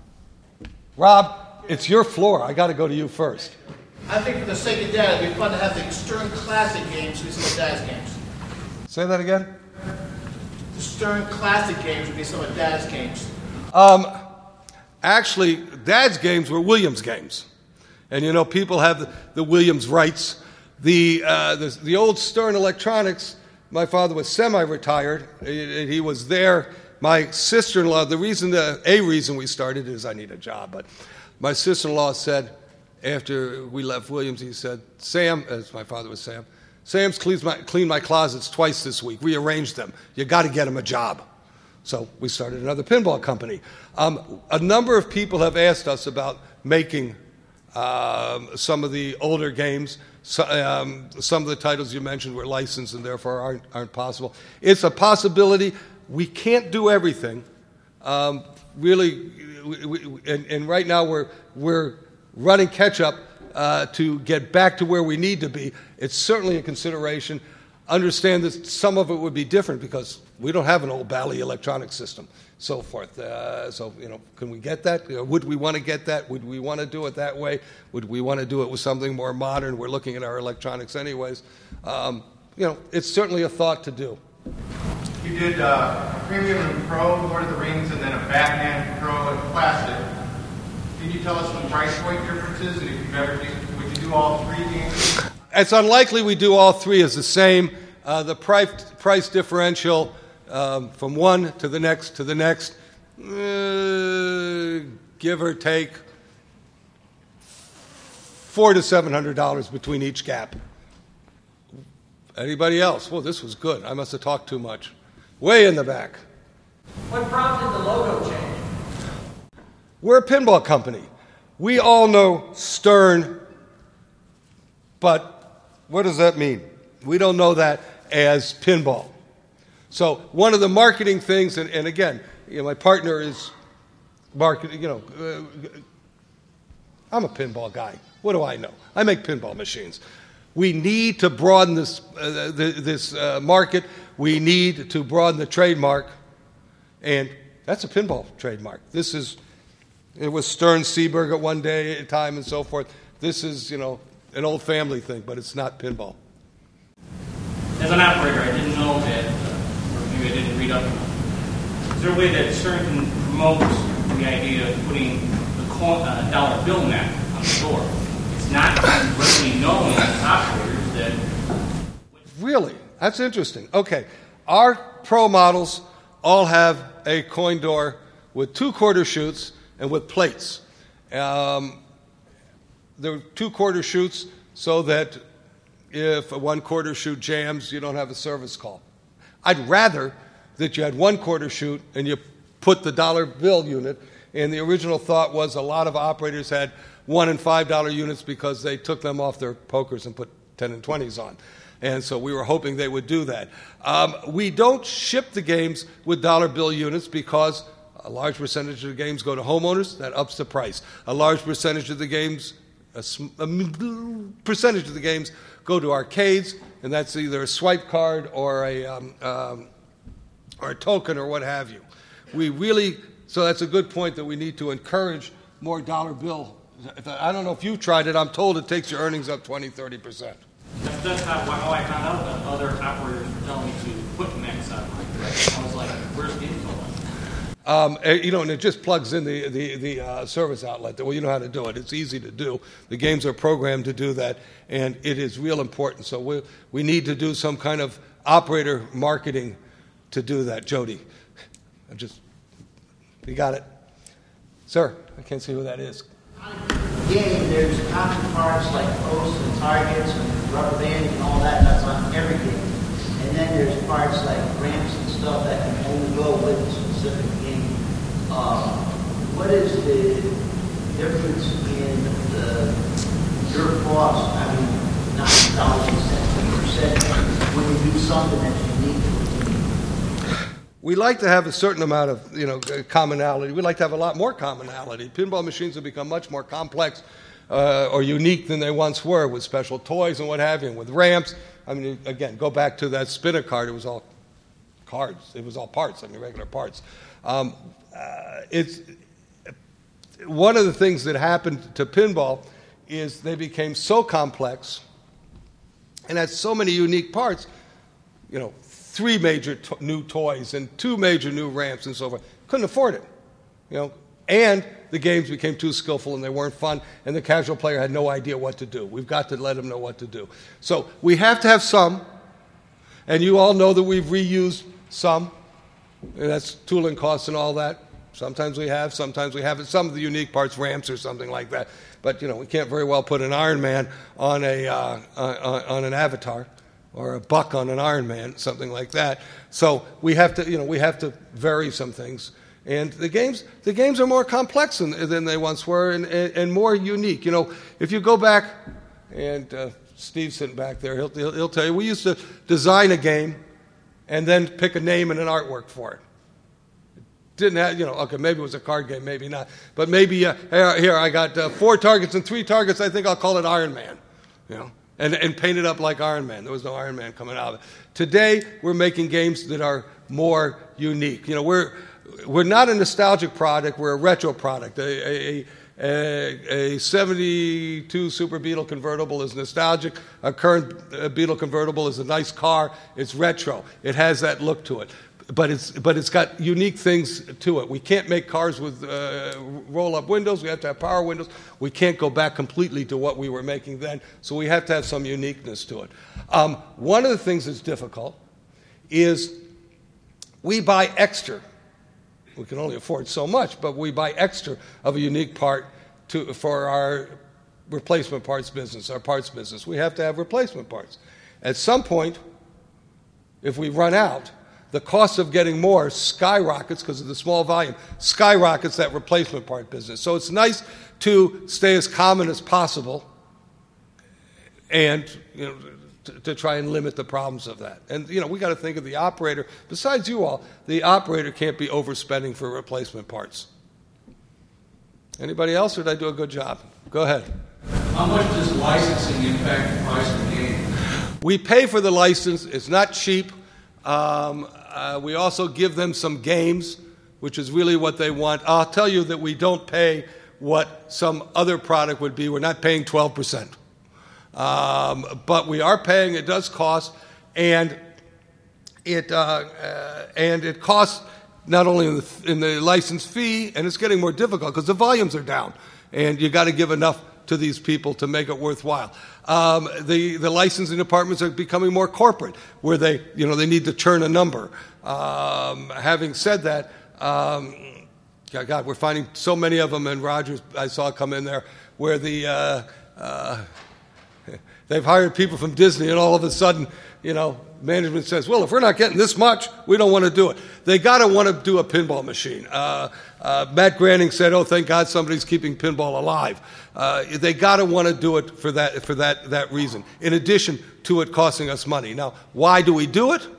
Speaker 2: Rob, it's your floor. I got to go to you first.
Speaker 3: I think for the sake of Dad, it'd be fun to have the Stern Classic games be some of Dad's games.
Speaker 2: Say that again?
Speaker 3: The Stern Classic games would be some of Dad's games.
Speaker 2: Um, actually, Dad's games were Williams games. And, you know, people have the, the Williams rights. The, uh, the, the old Stern Electronics, my father was semi-retired. He, he was there. My sister-in-law, the reason, the, a reason we started is I need a job, but my sister-in-law said, after we left Williams, he said, Sam, as my father was Sam, Sam's cleaned my, cleaned my closets twice this week, rearranged them. You got to get him a job. So we started another pinball company. Um, a number of people have asked us about making um, some of the older games. So, um, some of the titles you mentioned were licensed and therefore aren't, aren't possible. It's a possibility. We can't do everything. Um, really, we, we, and, and right now we're, we're running catch-up uh, to get back to where we need to be. It's certainly a consideration. Understand that some of it would be different because we don't have an old Bally electronic system, so forth. Uh, so, you know, can we get that? You know, would we want to get that? Would we want to do it that way? Would we want to do it with something more modern? We're looking at our electronics anyways. Um, you know, it's certainly a thought to do.
Speaker 4: You did uh, Premium and Pro, Lord of the Rings, and then a Batman Pro and Classic. Can you tell us some price point differences? And if you've ever, would you do all three games?
Speaker 2: It's unlikely we do all three as the same. Uh, the price, price differential um, from one to the next to the next, uh, give or take, four to seven hundred dollars between each gap. Anybody else? Well, this was good. I must have talked too much. Way in the back.
Speaker 5: What prompted the logo change?
Speaker 2: We're a pinball company. We all know Stern, but what does that mean? We don't know that as pinball. So one of the marketing things, and, and again, you know, my partner is marketing, you know, uh, I'm a pinball guy. What do I know? I make pinball machines. We need to broaden this, uh, the, this uh, market. We need to broaden the trademark, and that's a pinball trademark. This is, it was Stern Seaberg at one day at a time and so forth. This is, you know, an old family thing, but it's not pinball.
Speaker 6: As an operator, I didn't know that, uh, or maybe I didn't read up enough. Is there a way that Stern can promote the idea of putting the coin, uh, dollar bill neck on the door? It's not really known as operators that...
Speaker 2: Really? That's interesting. Okay. Our pro models all have a coin door with two quarter chutes and with plates. Um, there are two quarter chutes so that if a one quarter chute jams, you don't have a service call. I'd rather that you had one quarter chute and you put the dollar bill unit, and the original thought was a lot of operators had one and five dollar units because they took them off their pokers and put ten and twenties on. And so we were hoping they would do that. Um, we don't ship the games with dollar bill units because a large percentage of the games go to homeowners. That ups the price. A large percentage of the games, a, sm- a percentage of the games go to arcades, and that's either a swipe card or a um, um, or a token or what have you. We really, so that's a good point that we need to encourage more dollar bill. I don't know if you've tried it. I'm told it takes your earnings up twenty, thirty percent.
Speaker 6: That's, that's how, how I found out that other operators were telling me to put max on like that. I was like, where's the info on that?
Speaker 2: Um, you know, and it just plugs in the, the, the uh, service outlet. Well, you know how to do it. It's easy to do. The games are programmed to do that, and it is real important. So we we need to do some kind of operator marketing to do that. Jody, I just, you got it? Sir, I can't see who that is.
Speaker 7: Game, there's common parts like posts and targets and rubber bands and all that. That's on every game. And then there's parts like ramps and stuff that can only go with a specific game. Um, what is the difference in the your cost? I mean, not dollars and cents, but percent when you do something that's unique to a team.
Speaker 2: We like to have a certain amount of, you know, commonality. We like to have a lot more commonality. Pinball machines have become much more complex uh, or unique than they once were, with special toys and what have you, and with ramps. I mean, again, go back to that spinner card. It was all cards. It was all parts. I mean, regular parts. Um, uh, it's one of the things that happened to pinball is they became so complex and had so many unique parts. You know, three major to- new toys and two major new ramps and so forth. Couldn't afford it, you know. And the games became too skillful and they weren't fun, and the casual player had no idea what to do. We've got to let them know what to do. So we have to have some, and you all know that we've reused some, and that's tooling costs and all that. Sometimes we have, sometimes we haven't. Some of the unique parts, ramps or something like that. But, you know, we can't very well put an Iron Man on a uh, on, on an Avatar, or a buck on an Iron Man, something like that. So we have to, you know, we have to vary some things. And the games, the games are more complex than, than they once were, and, and, and more unique. You know, if you go back, and uh, Steve's sitting back there, he'll, he'll, he'll tell you, we used to design a game and then pick a name and an artwork for it. Didn't have, you know, okay, maybe it was a card game, maybe not. But maybe, uh, here, here, I got uh, four targets and three targets, I think I'll call it Iron Man, you know. And, and paint it up like Iron Man. There was no Iron Man coming out of it. Today, we're making games that are more unique. You know, we're we're not a nostalgic product. We're a retro product. A, a, a, a seventy-two Super Beetle convertible is nostalgic. A current uh, Beetle convertible is a nice car. It's retro. It has that look to it. But it's but it's got unique things to it. We can't make cars with uh, roll-up windows. We have to have power windows. We can't go back completely to what we were making then. So we have to have some uniqueness to it. Um, one of the things that's difficult is we buy extra. We can only afford so much, but we buy extra of a unique part to for our replacement parts business, our parts business. We have to have replacement parts. At some point, if we run out, the cost of getting more skyrockets because of the small volume, skyrockets that replacement part business. So it's nice to stay as common as possible and, you know, to, to try and limit the problems of that. And, you know, we got to think of the operator. Besides you all, the operator can't be overspending for replacement parts. Anybody else, or did I do a good job? Go ahead.
Speaker 8: How much does licensing impact the price of the game?
Speaker 2: We pay for the license. It's not cheap. Um, uh, we also give them some games, which is really what they want. I'll tell you that we don't pay what some other product would be. We're not paying twelve percent. Um, but we are paying. It does cost. And it, uh, uh, and it costs not only in the, in the license fee, and it's getting more difficult because the volumes are down. And you got to give enough to these people to make it worthwhile. Um, the, the licensing departments are becoming more corporate, where they, you know, they need to churn a number. Um, having said that, um, God, we're finding so many of them, and Rogers, I saw come in there, where the uh, uh, they've hired people from Disney, and all of a sudden, you know, management says, well, if we're not getting this much, we don't want to do it. They got to want to do a pinball machine. Uh, uh, Matt Granning said, oh, thank God somebody's keeping pinball alive. Uh, they got to want to do it for that for that, that reason, in addition to it costing us money. Now, why do we do it?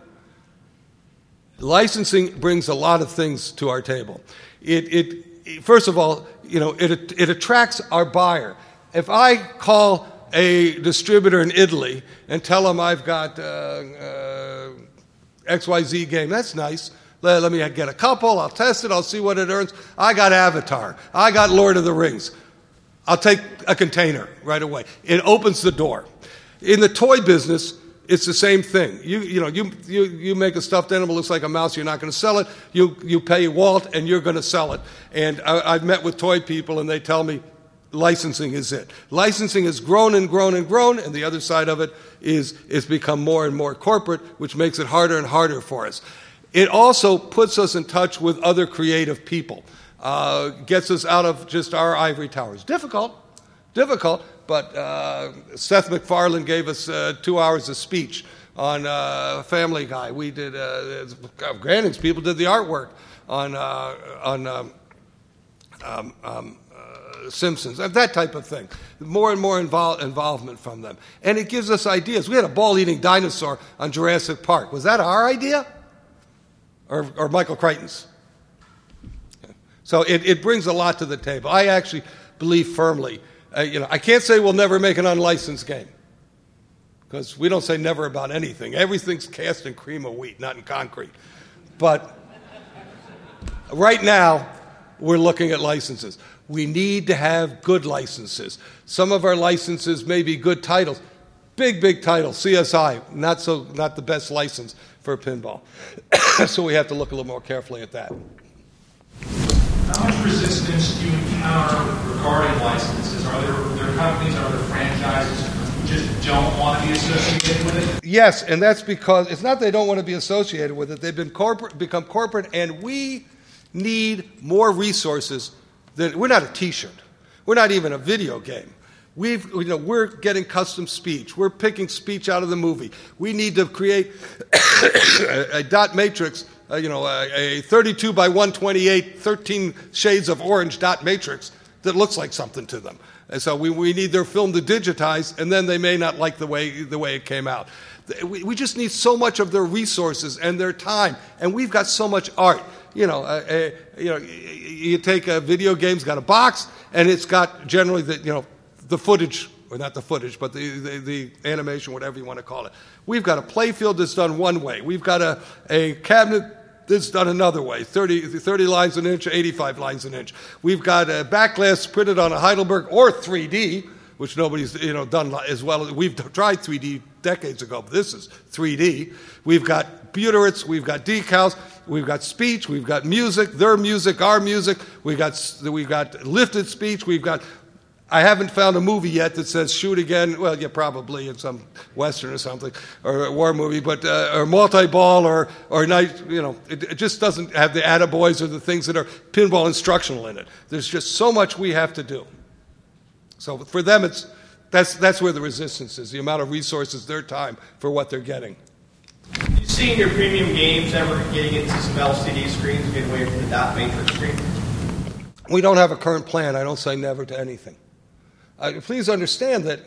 Speaker 2: Licensing brings a lot of things to our table. It, it, it first of all, you know, it, it attracts our buyer. If I call a distributor in Italy and tell them I've got uh, uh, X Y Z game, that's nice. Let, let me get a couple. I'll test it. I'll see what it earns. I got Avatar. I got Lord of the Rings. I'll take a container right away. It opens the door. In the toy business, it's the same thing. You, you know, you, you, you make a stuffed animal looks like a mouse. You're not going to sell it. You, you pay Walt, and you're going to sell it. And I, I've met with toy people, and they tell me licensing is it. Licensing has grown and grown and grown, and the other side of it is it's become more and more corporate, which makes it harder and harder for us. It also puts us in touch with other creative people. Uh, gets us out of just our ivory towers. Difficult, difficult, but uh, Seth MacFarlane gave us uh, two hours of speech on uh, Family Guy. We did, uh, Granning's people did the artwork on, uh, on um, um, um, uh, Simpsons, that type of thing. More and more invol- involvement from them. And it gives us ideas. We had a ball-eating dinosaur on Jurassic Park. Was that our idea? Or, or Michael Crichton's? So it, it brings a lot to the table. I actually believe firmly, uh, you know, I can't say we'll never make an unlicensed game, because we don't say never about anything. Everything's cast in cream of wheat, not in concrete. But right now, we're looking at licenses. We need to have good licenses. Some of our licenses may be good titles. Big, big titles. C S I, not so, not the best license for pinball. So we have to look a little more carefully at that.
Speaker 8: How much resistance do you encounter regarding licenses? Are there, there companies, are there franchises who just don't want to be associated with it?
Speaker 2: Yes, and that's because it's not they don't want to be associated with it. They've been corporate, become corporate, and we need more resources. Than, we're not a T-shirt. We're not even a video game. We've, you know, we're getting custom speech. We're picking speech out of the movie. We need to create a, a dot matrix. Uh, you know, a, a thirty-two by one twenty-eight, thirteen shades of orange dot matrix that looks like something to them. And so we, we need their film to digitize, and then they may not like the way the way it came out. We, we just need so much of their resources and their time, and we've got so much art. You know, uh, uh, you know, you take a video game's got a box, and it's got generally the you know the footage. Or not the footage, but the, the, the animation, whatever you want to call it. We've got a play field that's done one way. We've got a, a cabinet that's done another way, thirty, thirty lines an inch, eighty-five lines an inch. We've got a backglass printed on a Heidelberg or three D, which nobody's you know done as well. We've tried three D decades ago, but this is three D. We've got butyrates, we've got decals, we've got speech, we've got music, their music, our music. We've got we've got lifted speech, we've got. I haven't found a movie yet that says shoot again. Well, yeah, probably in some Western or something, or a war movie, but uh, or multi-ball or or night. You know, it, it just doesn't have the attaboys or the things that are pinball instructional in it. There's just so much we have to do. So for them, it's that's, that's where the resistance is, the amount of resources, their time for what they're getting.
Speaker 9: You seen your premium games ever getting into some L C D screens, getting away from the dot matrix screen?
Speaker 2: We don't have a current plan. I don't say never to anything. Uh, please understand that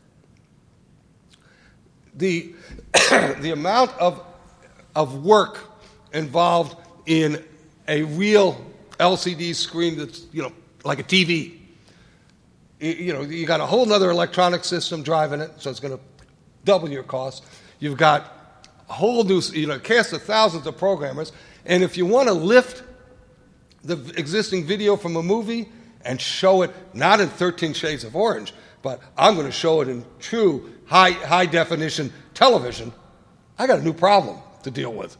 Speaker 2: the, the amount of, of work involved in a real L C D screen that's, you know, like a T V. You, you know, you got a whole other electronic system driving it, so it's going to double your cost. You've got a whole new, you know, cast of thousands of programmers, and if you want to lift the existing video from a movie and show it not in thirteen shades of orange, but I'm going to show it in true high high definition television, I got a new problem to deal with.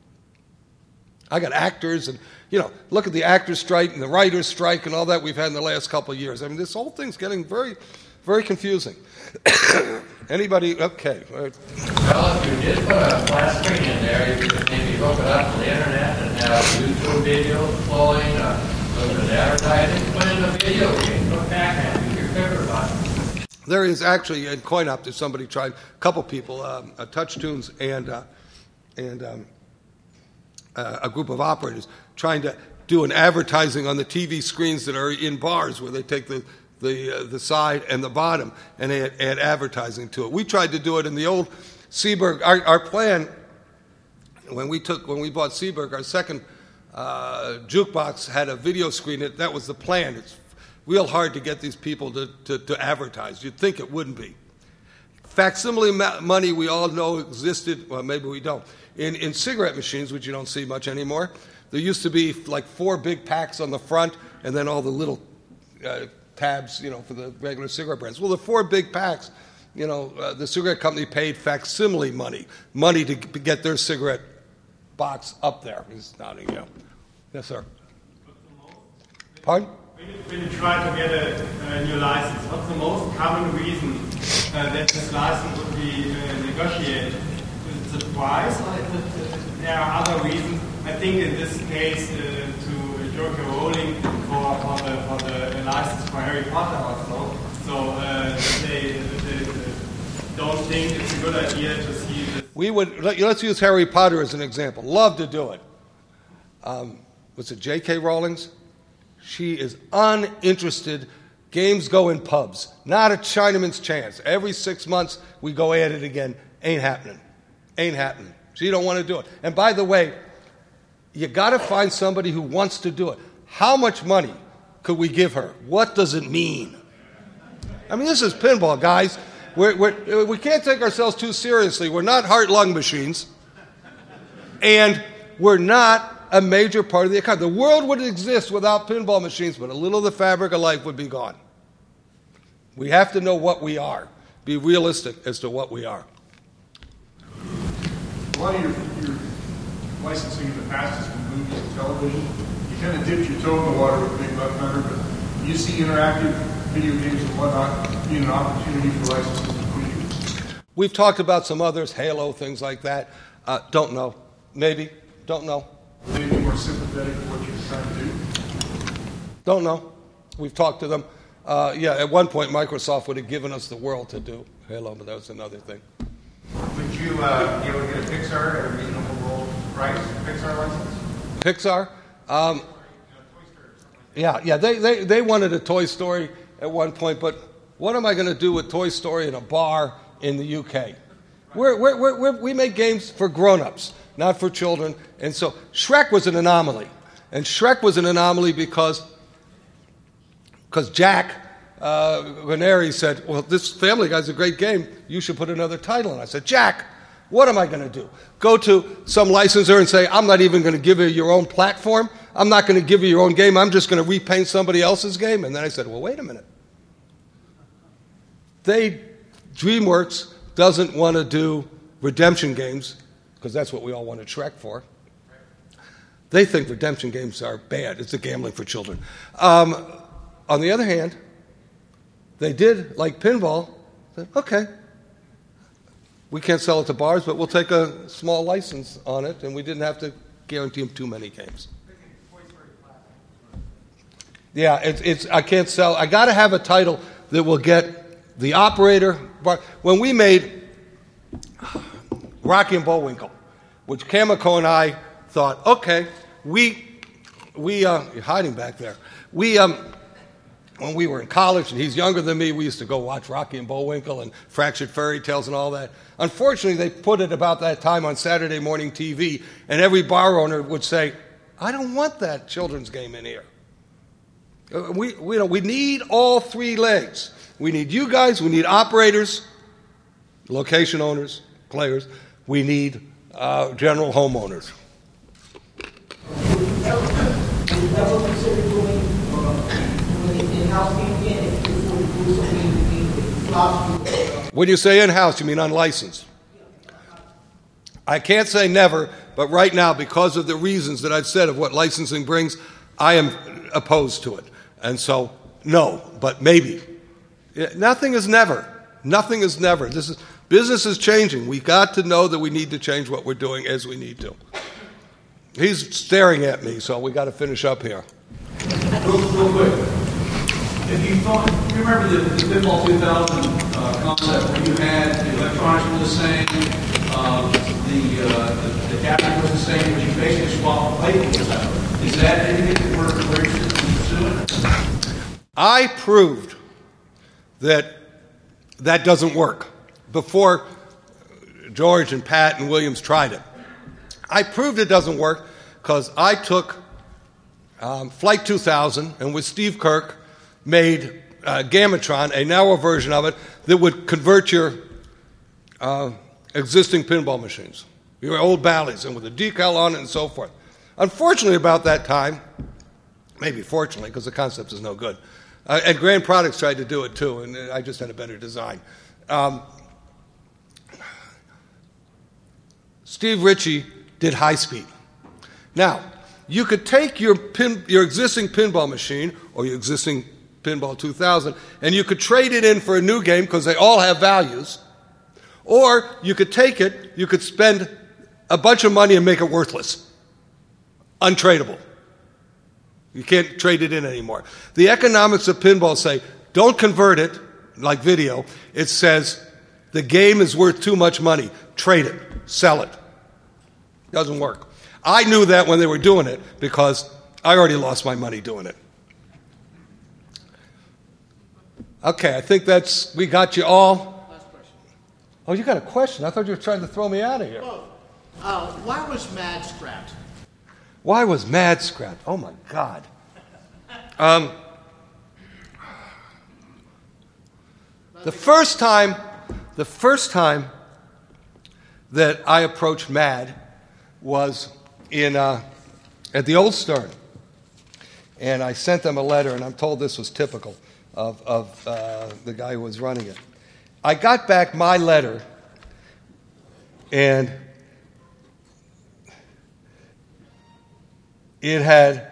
Speaker 2: I got actors and, you know, look at the actors' strike and the writers' strike and all that we've had in the last couple of years. I mean, this whole thing's getting very, very confusing. Anybody? Okay.
Speaker 10: Well, if you did put a flat screen in there, you could maybe hook it up to the internet and have YouTube video flowing, uh, look at advertising, put in a video game, look back at it, your favorite button.
Speaker 2: There is actually, in CoinOp, there's somebody tried, a couple people, um, uh, TouchTunes and, uh, and um, uh, a group of operators trying to do an advertising on the T V screens that are in bars where they take the the uh, the side and the bottom and add, add advertising to it. We tried to do it in the old Seeburg. Our, our plan when we took when we bought Seeburg, our second uh, jukebox had a video screen. That that was the plan. It's real hard to get these people to, to, to advertise. You'd think it wouldn't be. Facsimile ma- money we all know existed. Well, maybe we don't. In in cigarette machines, which you don't see much anymore, there used to be like four big packs on the front, and then all the little uh, tabs, you know, for the regular cigarette brands. Well, the four big packs, you know, uh, the cigarette company paid facsimile money, money to g- get their cigarette box up there. He's nodding, yeah. Yes, sir. Pardon?
Speaker 11: When you try to get a, a new license, what's the most common reason uh, that this license would be uh, negotiated? Is it the price, or is it, uh, there are other reasons? I think in this case, uh, to J K Rowling for, for, the, for the license for Harry Potter also. So uh, they, they, they don't think it's a good idea to see this.
Speaker 2: We would, let's use Harry Potter as an example. Love to do it. Um, was it J K Rowling's? She is uninterested. Games go in pubs. Not a Chinaman's chance. Every six months we go at it again. Ain't happening. Ain't happening. She don't want to do it. And by the way, you got to find somebody who wants to do it. How much money could we give her? What does it mean? I mean, this is pinball, guys. We're, we're, we can't take ourselves too seriously. We're not heart-lung machines. And we're not a major part of the economy. The world would exist without pinball machines, but a little of the fabric of life would be gone. We have to know what we are. Be realistic as to what we are.
Speaker 12: A lot of your, your licensing in the past has been movies and television. You kind of dipped your toe in the water with Big Buck Hunter, but you see interactive video games and whatnot being an opportunity for licensing for you.
Speaker 2: We've talked about some others, Halo, things like that. Uh, don't know. Maybe. Don't know.
Speaker 12: Maybe more sympathetic to what you're trying to do?
Speaker 2: Don't know. We've talked to them. Uh, yeah, at one point Microsoft would have given us the world to do Halo, but that was another thing.
Speaker 4: Would you uh, be able to get a Pixar at a reasonable price, Pixar license?
Speaker 2: Pixar? Um, yeah, yeah. They, they, they wanted a Toy Story at one point, but what am I going to do with Toy Story in a bar in the U K? We're, we're, we're, we're, we make games for grown-ups, not for children. And so Shrek was an anomaly. And Shrek was an anomaly because because Jack uh, Ranieri said, well, this Family Guy's a great game. You should put another title in. I said, Jack, what am I going to do? Go to some licensor and say, I'm not even going to give you your own platform. I'm not going to give you your own game. I'm just going to repaint somebody else's game. And then I said, well, wait a minute. They, DreamWorks doesn't want to do redemption games, because that's what we all wanted Shrek for. They think redemption games are bad. It's a gambling for children. Um, on the other hand, they did, like pinball, said, okay, we can't sell it to bars, but we'll take a small license on it, and we didn't have to guarantee them too many games. Yeah, it's, it's I can't sell. I got to have a title that will get the operator, when we made Rocky and Bullwinkle, which Cameco and I thought, okay, we, we uh, you're hiding back there. We, um, when we were in college, and he's younger than me, we used to go watch Rocky and Bullwinkle and Fractured Fairy Tales and all that. Unfortunately, they put it about that time on Saturday morning T V, and every bar owner would say, I don't want that children's game in here. We, we, you know, we need all three legs. We need you guys, we need operators, location owners, players. We need uh, general homeowners. When you say in-house, you mean unlicensed. I can't say never, but right now, because of the reasons that I've said of what licensing brings, I am opposed to it. And so, no, but maybe. Nothing is never. Nothing is never. This is, business is changing. We've got to know that we need to change what we're doing as we need to. He's staring at me, so we got to finish up here.
Speaker 13: Real, real quick. If you thought, you remember the, the Pinball two thousand uh, concept where you had the electronics were the same, uh, the, uh, the the capture was the same, but you basically swapped the labels out. Is that anything that we're, we're interested in pursuing?
Speaker 2: I proved that that doesn't work before George and Pat and Williams tried it. I proved it doesn't work because I took um, Flight two thousand and with Steve Kirk made uh, Gamatron, a narrow version of it that would convert your uh, existing pinball machines, your old Bally's, and with a decal on it and so forth. Unfortunately, about that time, maybe fortunately, because the concept is no good, uh, and Grand Products tried to do it too, and I just had a better design. Um, Steve Ritchie did high speed. Now, you could take your pin, your existing pinball machine or your existing Pinball two thousand, and you could trade it in for a new game because they all have values, or you could take it, you could spend a bunch of money and make it worthless, untradeable. You can't trade it in anymore. The economics of pinball say, don't convert it like video. It says the game is worth too much money. Trade it, sell it. Doesn't work. I knew that when they were doing it because I already lost my money doing it. Okay, I think that's, we got you all.
Speaker 3: Last question.
Speaker 2: Oh, you got a question? I thought you were trying to throw me out of here.
Speaker 3: Well, uh, why was Mad scrapped?
Speaker 2: Why was Mad scrapped? Oh, my God. Um, the first time, the first time that I approached Mad was in uh, at the Old Stern, and I sent them a letter, and I'm told this was typical of, of uh, the guy who was running it. I got back my letter, and it had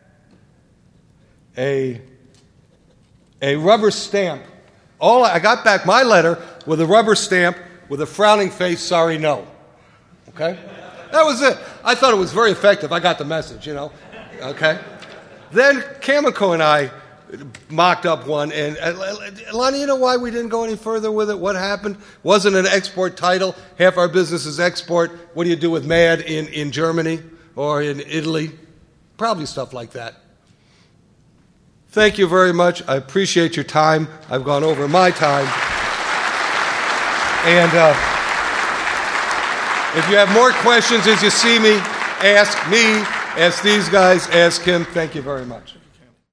Speaker 2: a, a rubber stamp. All I got back my letter with a rubber stamp with a frowning face, sorry, no. Okay? That was it. I thought it was very effective. I got the message, you know. Okay? Then Cameco and I mocked up one, and uh, Lonnie, you know why we didn't go any further with it? What happened? Wasn't an export title. Half our business is export. What do you do with Mad in, in Germany or in Italy? Probably stuff like that. Thank you very much. I appreciate your time. I've gone over my time. And uh, if you have more questions as you see me, ask me, ask these guys, ask him. Thank you very much.